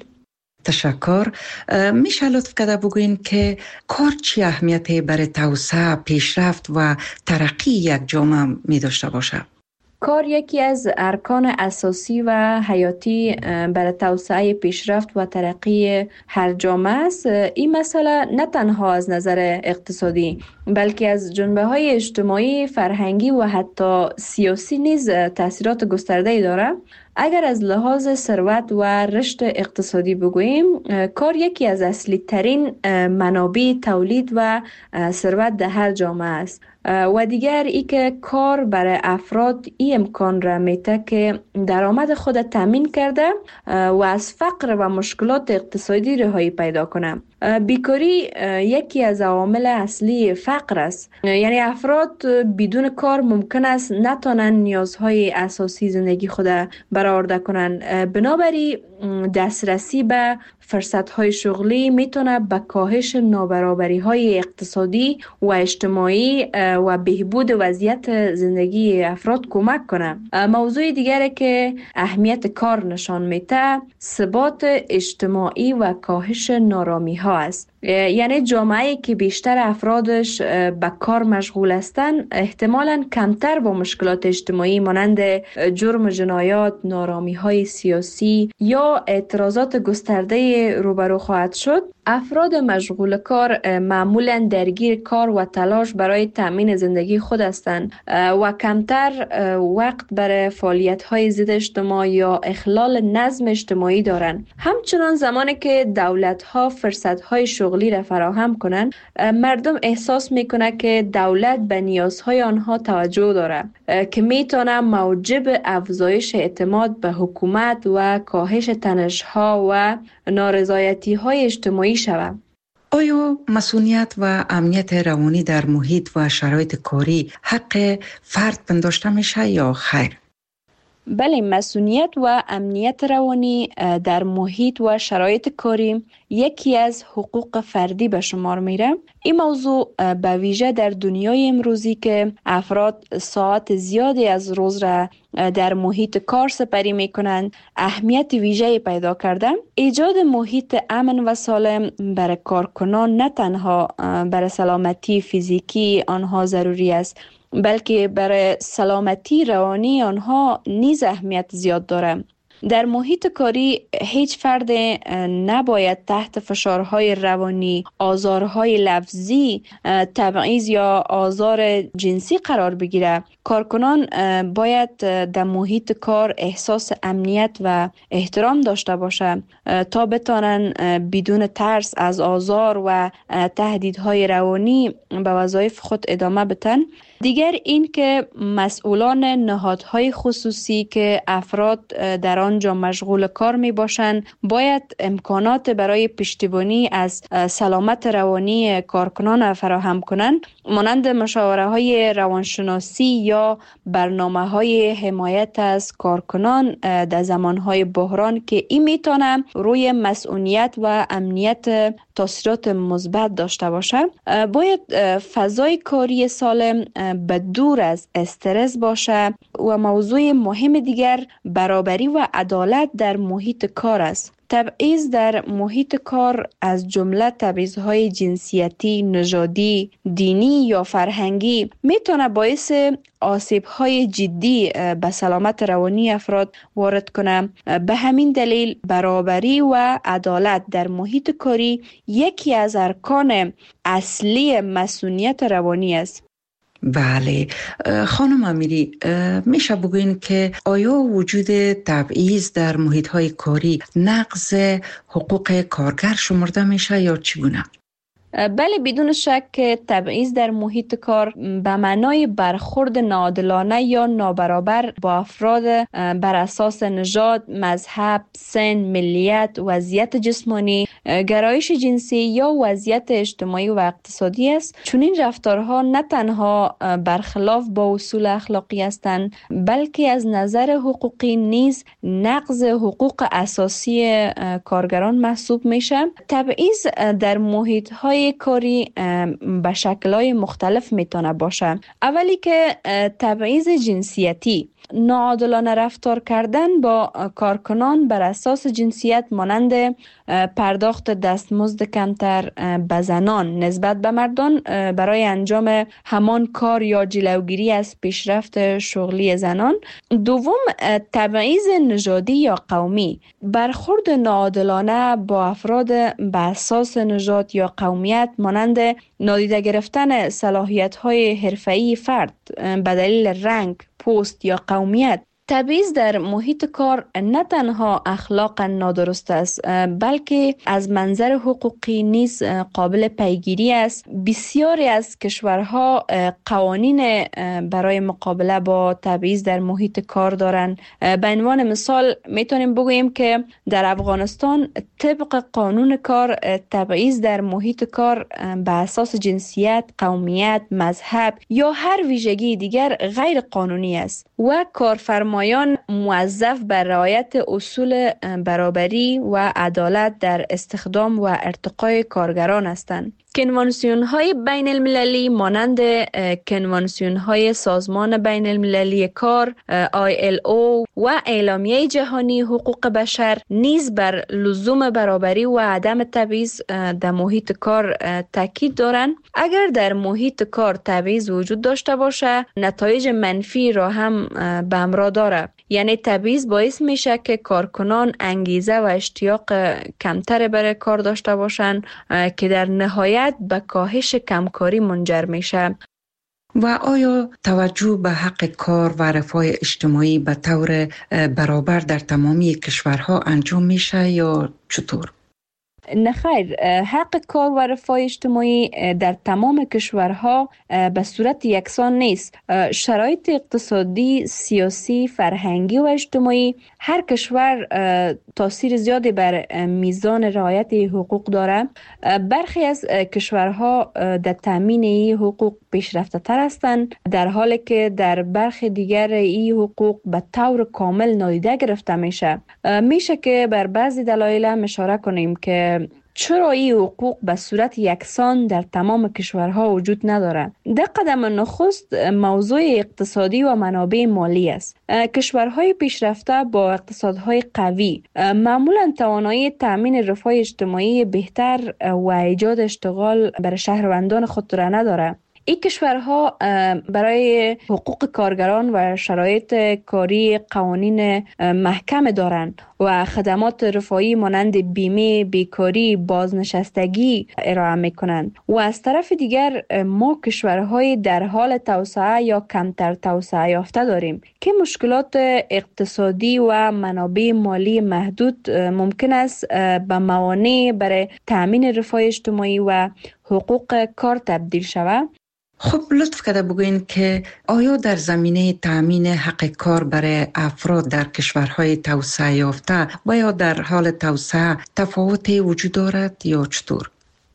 تشکر. میشه لطف کرده بگوین که کار چی اهمیتی برای توسعه، پیشرفت و ترقی یک جامعه می داشته باشه؟ کار یکی از ارکان اساسی و حیاتی برای توسعه، پیشرفت و ترقی هر جامعه است. این مسئله نه تنها از نظر اقتصادی بلکه از جنبه‌های اجتماعی، فرهنگی و حتی سیاسی نیز تأثیرات گسترده‌ای دارد. اگر از لحاظ ثروت و رشد اقتصادی بگوییم، کار یکی از اصلی ترین منابع تولید و ثروت در هر جامعه است. و دیگر ای که کار برای افراد این امکان را میده که درآمد خود تامین کرده و از فقر و مشکلات اقتصادی رهایی پیدا کنه. بیکاری یکی از عوامل اصلی فقر است. یعنی افراد بدون کار ممکن است نتوانند نیازهای اساسی زندگی خود برآورده کنند. بنابراین دسترسی به فرصت‌های شغلی میتونه به کاهش نابرابری‌های اقتصادی و اجتماعی و بهبود وضعیت زندگی افراد کمک کنه. موضوع دیگری که اهمیت کار نشان میده، ثبات اجتماعی و کاهش نارامی‌ها است. یعنی جامعه‌ای که بیشتر افرادش به کار مشغول هستند احتمالاً کمتر با مشکلات اجتماعی مانند جرم و جنایات، نارامی‌های سیاسی یا اعتراضات گسترده روبرو خواهد شد. افراد مشغول کار معمولاً درگیر کار و تلاش برای تامین زندگی خود هستند و کمتر وقت برای فعالیت‌های ضد اجتماع یا اخلال نظم اجتماعی دارند. همچنان زمانی که دولت‌ها فرصت‌های شغلی را فراهم کنند، مردم احساس می‌کنند که دولت به نیازهای آنها توجه دارد که می‌تواند موجب افزایش اعتماد به حکومت و کاهش تنش‌ها و نارضایتی‌های اجتماعی شود. آیا مسئولیت و امنیت روانی در محیط و شرایط کاری حق فرد پنداشته میشه یا خیر؟ بله، مسئولیت و امنیت روانی در محیط و شرایط کاری یکی از حقوق فردی به شمار میره. این موضوع به ویژه در دنیای امروزی که افراد ساعت زیادی از روز را در محیط کار سپری میکنند اهمیت ویژه‌ای پیدا کرده. ایجاد محیط امن و سالم برای کارکنان نه تنها برای سلامتی فیزیکی آنها ضروری است بلکه برای سلامتی روانی آنها نیز اهمیت زیاد دارد. در محیط کاری هیچ فرد نباید تحت فشارهای روانی، آزارهای لفظی، تبعیض یا آزار جنسی قرار بگیرد. کارکنان باید در محیط کار احساس امنیت و احترام داشته باشند تا بتوانند بدون ترس از آزار و تهدیدهای روانی به وظایف خود ادامه بدن. دیگر این که مسئولان نهادهای خصوصی که افراد در آنجا مشغول کار می باشند باید امکانات برای پشتیبانی از سلامت روانی کارکنان فراهم کنند، مانند مشاوره های روانشناسی یا برنامه های حمایت از کارکنان در زمان های بحران که این می تونه روی مسئولیت و امنیت تاثیرات مثبت داشته باشد. باید فضای کاری سالم به دور از استرس باشه و موضوع مهم دیگر برابری و عدالت در محیط کار است. تبعیض در محیط کار از جمله تبعیض‌های جنسیتی، نژادی، دینی یا فرهنگی میتونه باعث آسیب‌های جدی به سلامت روانی افراد وارد کنه. به همین دلیل برابری و عدالت در محیط کاری یکی از ارکان اصلی مسئولیت روانی است. بله خانم امیری، میشه بگوین که آیا وجود تبعیض در محیط های کاری نقض حقوق کارگر شمرده میشه یا چگونه؟ بله، بدون شک تبعیض در محیط کار به معنای برخورد ناعادلانه یا نابرابر با افراد بر اساس نژاد، مذهب، سن، ملیت، وضعیت جسمانی، گرایش جنسی یا وضعیت اجتماعی و اقتصادی است. چون این رفتارها نه تنها برخلاف با اصول اخلاقی هستند، بلکه از نظر حقوقی نیز نقض حقوق اساسی کارگران محسوب میشه. تبعیض در محیط های کاری به شکل‌های مختلف میتونه باشه. اولی که تبعیض جنسیتی، ناعادلانه رفتار کردن با کارکنان بر اساس جنسیت مانند پرداخت دستمزد کمتر به زنان نسبت به مردان برای انجام همان کار یا جلوگیری از پیشرفت شغلی زنان. دوم، تبعیض نژادی یا قومی، برخورد ناعادلانه با افراد به اساس نژاد یا قومیت مانند نادیده گرفتن صلاحیت‌های حرفه‌ای فرد به دلیل رنگ، پوست یا قومیت. تبعیض در محیط کار نه تنها اخلاقا نادرست است، بلکه از منظر حقوقی نیز قابل پیگیری است. بسیاری از کشورها قوانین برای مقابله با تبعیض در محیط کار دارند. به عنوان مثال میتونیم بگوییم که در افغانستان طبق قانون کار تبعیض در محیط کار به اساس جنسیت، قومیت، مذهب یا هر ویژگی دیگر غیر قانونی است و کارفرما مایان موظف بر رعایت اصول برابری و عدالت در استخدام و ارتقای کارگران هستند. کنوانسیون های بین المللی مانند کنوانسیون های سازمان بین المللی کار آی ال او و اعلامیه جهانی حقوق بشر نیز بر لزوم برابری و عدم تبعیض در محیط کار تاکید دارند. اگر در محیط کار تبعیض وجود داشته باشه، نتایج منفی را هم به همراه داره. یعنی تبعیض باعث میشه که کارکنان انگیزه و اشتیاق کمتر برای کار داشته باشند که در نهایت به کاهش کمکاری منجر میشه. و آیا توجه به حق کار و رفاه اجتماعی به طور برابر در تمامی کشورها انجام میشه یا چطور؟ نه خیر، حق کار و رفاه اجتماعی در تمام کشورها به صورت یکسان نیست. شرایط اقتصادی، سیاسی، فرهنگی و اجتماعی هر کشور تاثیر زیادی بر میزان رعایت حقوق داره. برخی از کشورها در تامین این حقوق پیشرفته تر هستند، در حالی که در برخی دیگر این حقوق به طور کامل نادیده گرفته میشه. میشه که بر بعضی دلایل هم اشاره کنیم که چرا این حقوق به صورت یکسان در تمام کشورها وجود نداره. در قدم نخست موضوع اقتصادی و منابع مالی است. کشورهای پیشرفته با اقتصادهای قوی معمولا توانایی تامین رفاه اجتماعی بهتر و ایجاد اشتغال برای شهروندان خود را نداره. این کشورها برای حقوق کارگران و شرایط کاری قوانین محکم دارند و خدمات رفاهی مانند بیمه، بیکاری، بازنشستگی ارائه میکنند. و از طرف دیگر ما کشورهای در حال توسعه یا کمتر توسعه یافته داریم که مشکلات اقتصادی و منابع مالی محدود ممکن است به موانع برای تامین رفاه اجتماعی و حقوق کار تبدیل شود. خب لطف کرده بگوین که آیا در زمینه تامین حق کار برای افراد در کشورهای توسعه یافته و یا در حال توسعه تفاوتی وجود دارد یا چطور؟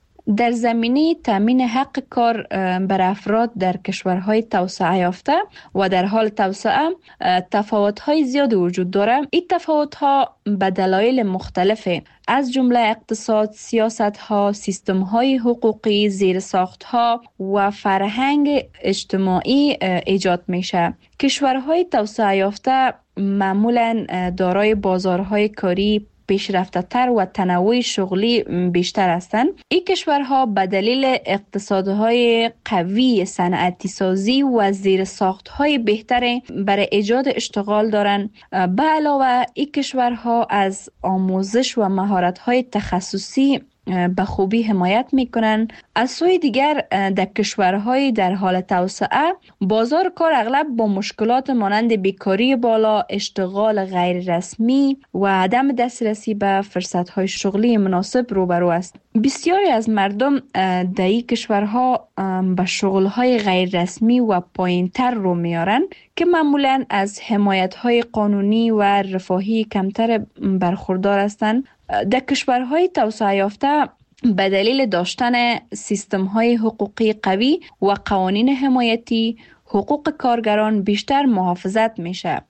در زمینه تامین حق کار بر افراد در کشورهای توسعه یافته و در حال توسعه تفاوت‌های زیادی وجود دارد. این تفاوت‌ها به دلایل مختلفه، از جمله اقتصاد، سیاست‌ها، سیستم‌های حقوقی، زیرساخت‌ها و فرهنگ اجتماعی ایجاد میشه. کشورهای توسعه یافته معمولاً دارای بازارهای کاری پیشرفته تر و تنوع شغلی بیشتر هستند. این کشورها به دلیل اقتصادهای قوی، صنعتی سازی و زیرساختهای بهتر برای ایجاد اشتغال دارند. به علاوه این کشورها از آموزش و مهارت‌های تخصصی به خوبی حمایت میکنن. از سوی دیگر در کشورهای در حال توسعه بازار کار اغلب با مشکلات مانند بیکاری بالا، اشتغال غیر رسمی و عدم دسترسی به فرصتهای شغلی مناسب روبرو است. بسیاری از مردم در این کشورها به شغلهای غیر رسمی و پایینتر رو میارن که معمولاً از حمایت‌های قانونی و رفاهی کمتر برخوردار هستند. در کشورهای توسعه یافته به دلیل داشتن سیستم‌های حقوقی قوی و قوانین حمایتی، حقوق کارگران بیشتر محافظت میشه.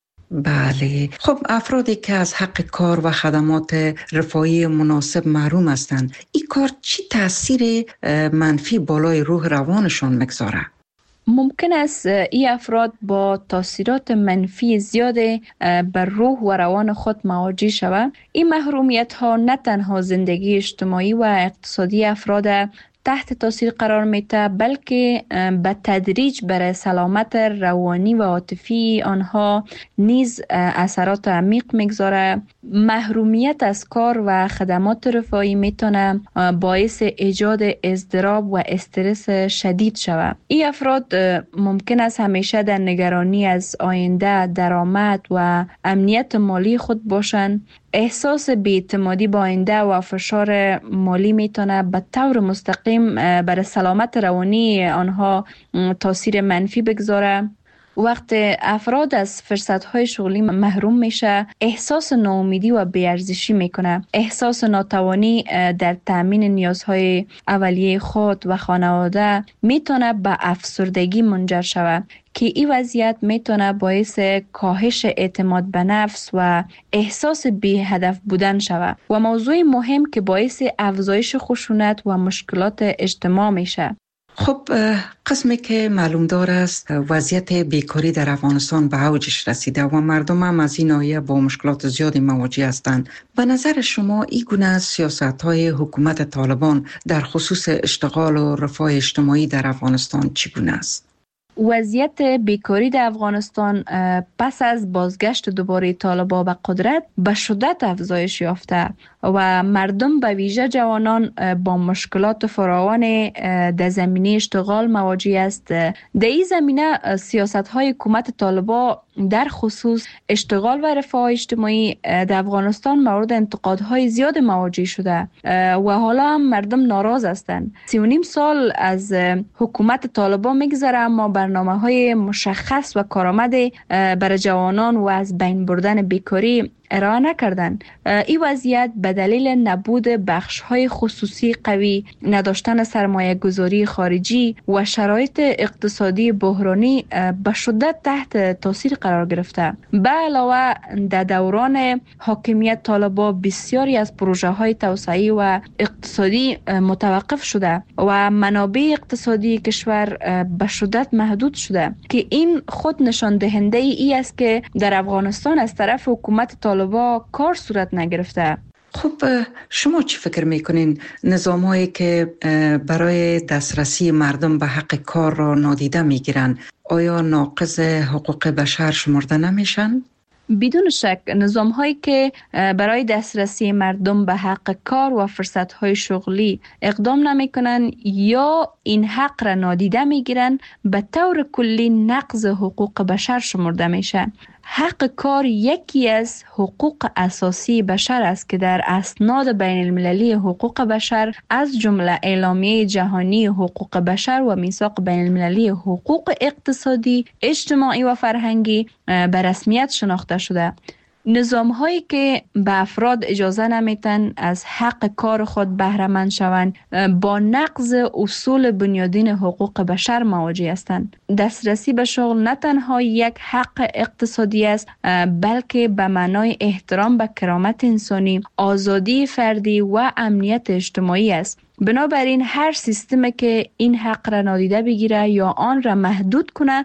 بله، خب افرادی که از حق کار و خدمات رفاهی مناسب محروم هستند، این کار چی تاثیر منفی بالای روح روانشان میگذاره؟ ممکن است این افراد با تاثیرات منفی زیاد بر روح و روان خود مواجه شوند. این محرومیت ها نه تنها زندگی اجتماعی و اقتصادی افراد تحت تاثیر قرار میده، بلکه به تدریج بر سلامت روانی و عاطفی آنها نیز اثرات عمیق میگذاره. محرومیت از کار و خدمات رفاهی میتونه باعث ایجاد اضطراب و استرس شدید شود. این افراد ممکن است همیشه در نگرانی از آینده، درآمد و امنیت مالی خود باشند. احساس بی‌اعتمادی با آینده و فشار مالی میتونه به طور مستقیم بر سلامت روانی آنها تاثیر منفی بگذاره. وقت افراد از فرصت‌های شغلی محروم میشه، احساس ناامیدی و بی‌ارزشی میکنه. احساس ناتوانی در تامین نیازهای اولیه خود و خانواده میتونه به افسردگی منجر شود که این وضعیت میتونه باعث کاهش اعتماد به نفس و احساس بی هدف بودن شود و موضوع مهم که باعث افزایش خشونت و مشکلات اجتماع میشه. خب قسمی که معلوم دار است وضعیت بیکاری در افغانستان به اوجش رسیده و مردم هم از این ناحیه با مشکلات زیادی مواجه هستند. به نظر شما این گونه سیاست‌های حکومت طالبان در خصوص اشتغال و رفاه اجتماعی در افغانستان چگونه است؟ وضعیت بیکاری در افغانستان پس از بازگشت دوباره طالبان به قدرت به شدت افزایش یافته و مردم به ویژه جوانان با مشکلات فراوان در زمینه اشتغال مواجه است. در این زمینه سیاست‌های حکومت طالبان در خصوص اشتغال و رفاه اجتماعی در افغانستان مورد انتقادهای زیاد مواجه شده و حالا هم مردم ناراض هستند. سی و نیم سال از حکومت طالبان میگذره اما برنامه‌های مشخص و کارآمد برای جوانان و از بین بردن بیکاری ارائه نکردند. این وضعیت به دلیل نبود بخش‌های خصوصی قوی، نداشتن سرمایه گذاری خارجی و شرایط اقتصادی بحرانی به شدت تحت تاثیر قرار گرفته. به علاوه در دوران حاکمیت طالبان بسیاری از پروژه‌های توسعه‌ای و اقتصادی متوقف شده و منابع اقتصادی کشور به شدت محدود شده که این خود نشان دهنده ای است که در افغانستان از طرف حکومت طالبان با کار صورت نگرفته. خب شما چی فکر میکنین نظام‌هایی که برای دسترسی مردم به حق کار را نادیده میگیرن آیا ناقض حقوق بشر شمرده نمیشن؟ بدون شک نظام هایی که برای دسترسی مردم به حق کار و فرصت های شغلی اقدام نمی کنن یا این حق را نادیده می گیرن به طور کلی نقض حقوق بشر شمرده میشه. حق کار یکی از حقوق اساسی بشر است که در اسناد بین المللی حقوق بشر از جمله اعلامیه جهانی حقوق بشر و میثاق بین المللی حقوق اقتصادی، اجتماعی و فرهنگی به رسمیت شناخته شده. نظام هایی که به افراد اجازه نمیتن از حق کار خود بهره مند شوند با نقض اصول بنیادین حقوق بشر مواجه هستند. دسترسی به شغل نه تنها یک حق اقتصادی است بلکه به معنای احترام به کرامت انسانی، آزادی فردی و امنیت اجتماعی است. بنابراین هر سیستمی که این حق را نادیده بگیره یا آن را محدود کنه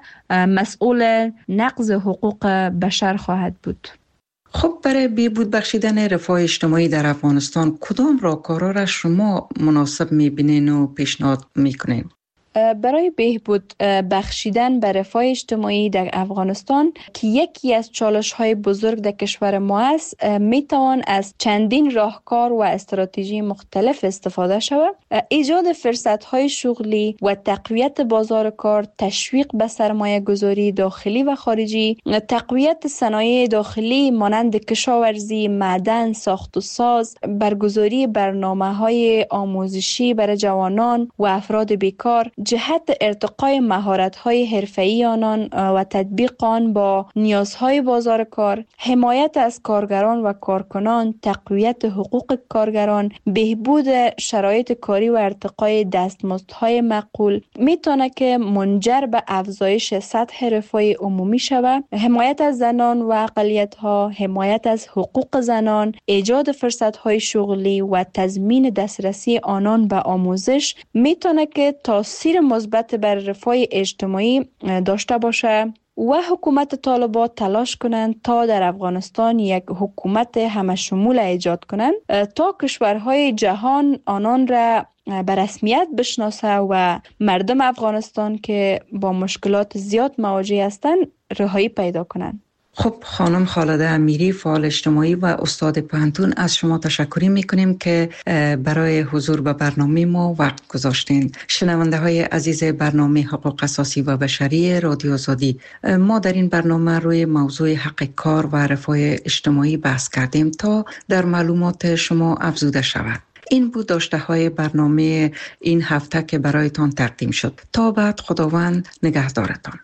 مسئول نقض حقوق بشر خواهد بود. خب برای بهبود بخشیدن رفاه اجتماعی در افغانستان کدام راهکارها را شما مناسب میبینین و پیشنهاد میکنین؟ برای بهبود بخشیدن به رفاه اجتماعی در افغانستان که یکی از چالش‌های بزرگ در کشور ما است، میتوان از چندین راهکار و استراتژی مختلف استفاده شود. ایجاد فرصت‌های شغلی و تقویت بازار کار، تشویق به سرمایه گذاری داخلی و خارجی، تقویت صنایع داخلی مانند کشاورزی، معدن، ساخت و ساز، برگزاری برنامه‌های آموزشی برای جوانان و افراد بیکار، جهت ارتقای مهارت‌های حرفه‌ای آنان و تطبیق آن با نیازهای بازار کار، حمایت از کارگران و کارکنان، تقویت حقوق کارگران، بهبود شرایط کاری و ارتقای دستمزدهای معقول میتونه که منجر به افزایش سطح رفاه عمومی شود. حمایت از زنان و اقلیت‌ها، حمایت از حقوق زنان، ایجاد فرصت‌های شغلی و تضمین دسترسی آنان به آموزش میتونه که تاثیر مثبت بر رفاه اجتماعی داشته باشه و حکومت طالبان تلاش کنند تا در افغانستان یک حکومت همه شمول ایجاد کنند تا کشورهای جهان آنان را به رسمیت بشناسه و مردم افغانستان که با مشکلات زیاد مواجه هستند رهایی پیدا کنند. خب خانم خالده امیری، فعال اجتماعی و استاد پوهنتون، از شما تشکر میکنیم که برای حضور به برنامه ما وقت گذاشتین. شنونده های عزیز برنامه حقوق اساسی و بشری رادیو آزادی، ما در این برنامه روی موضوع حق کار و رفاه اجتماعی بحث کردیم تا در معلومات شما افزوده شود. این بود داشته های برنامه این هفته که برایتان تقدیم شد. تا بعد، خداوند نگهدارتان.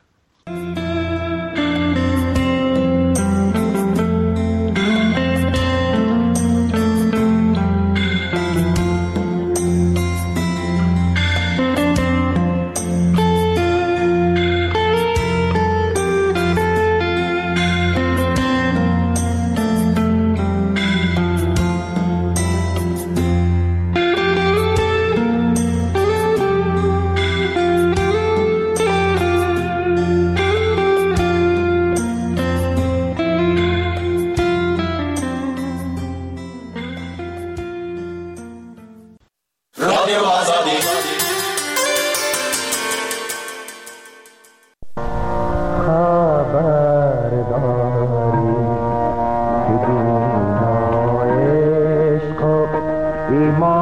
ایمان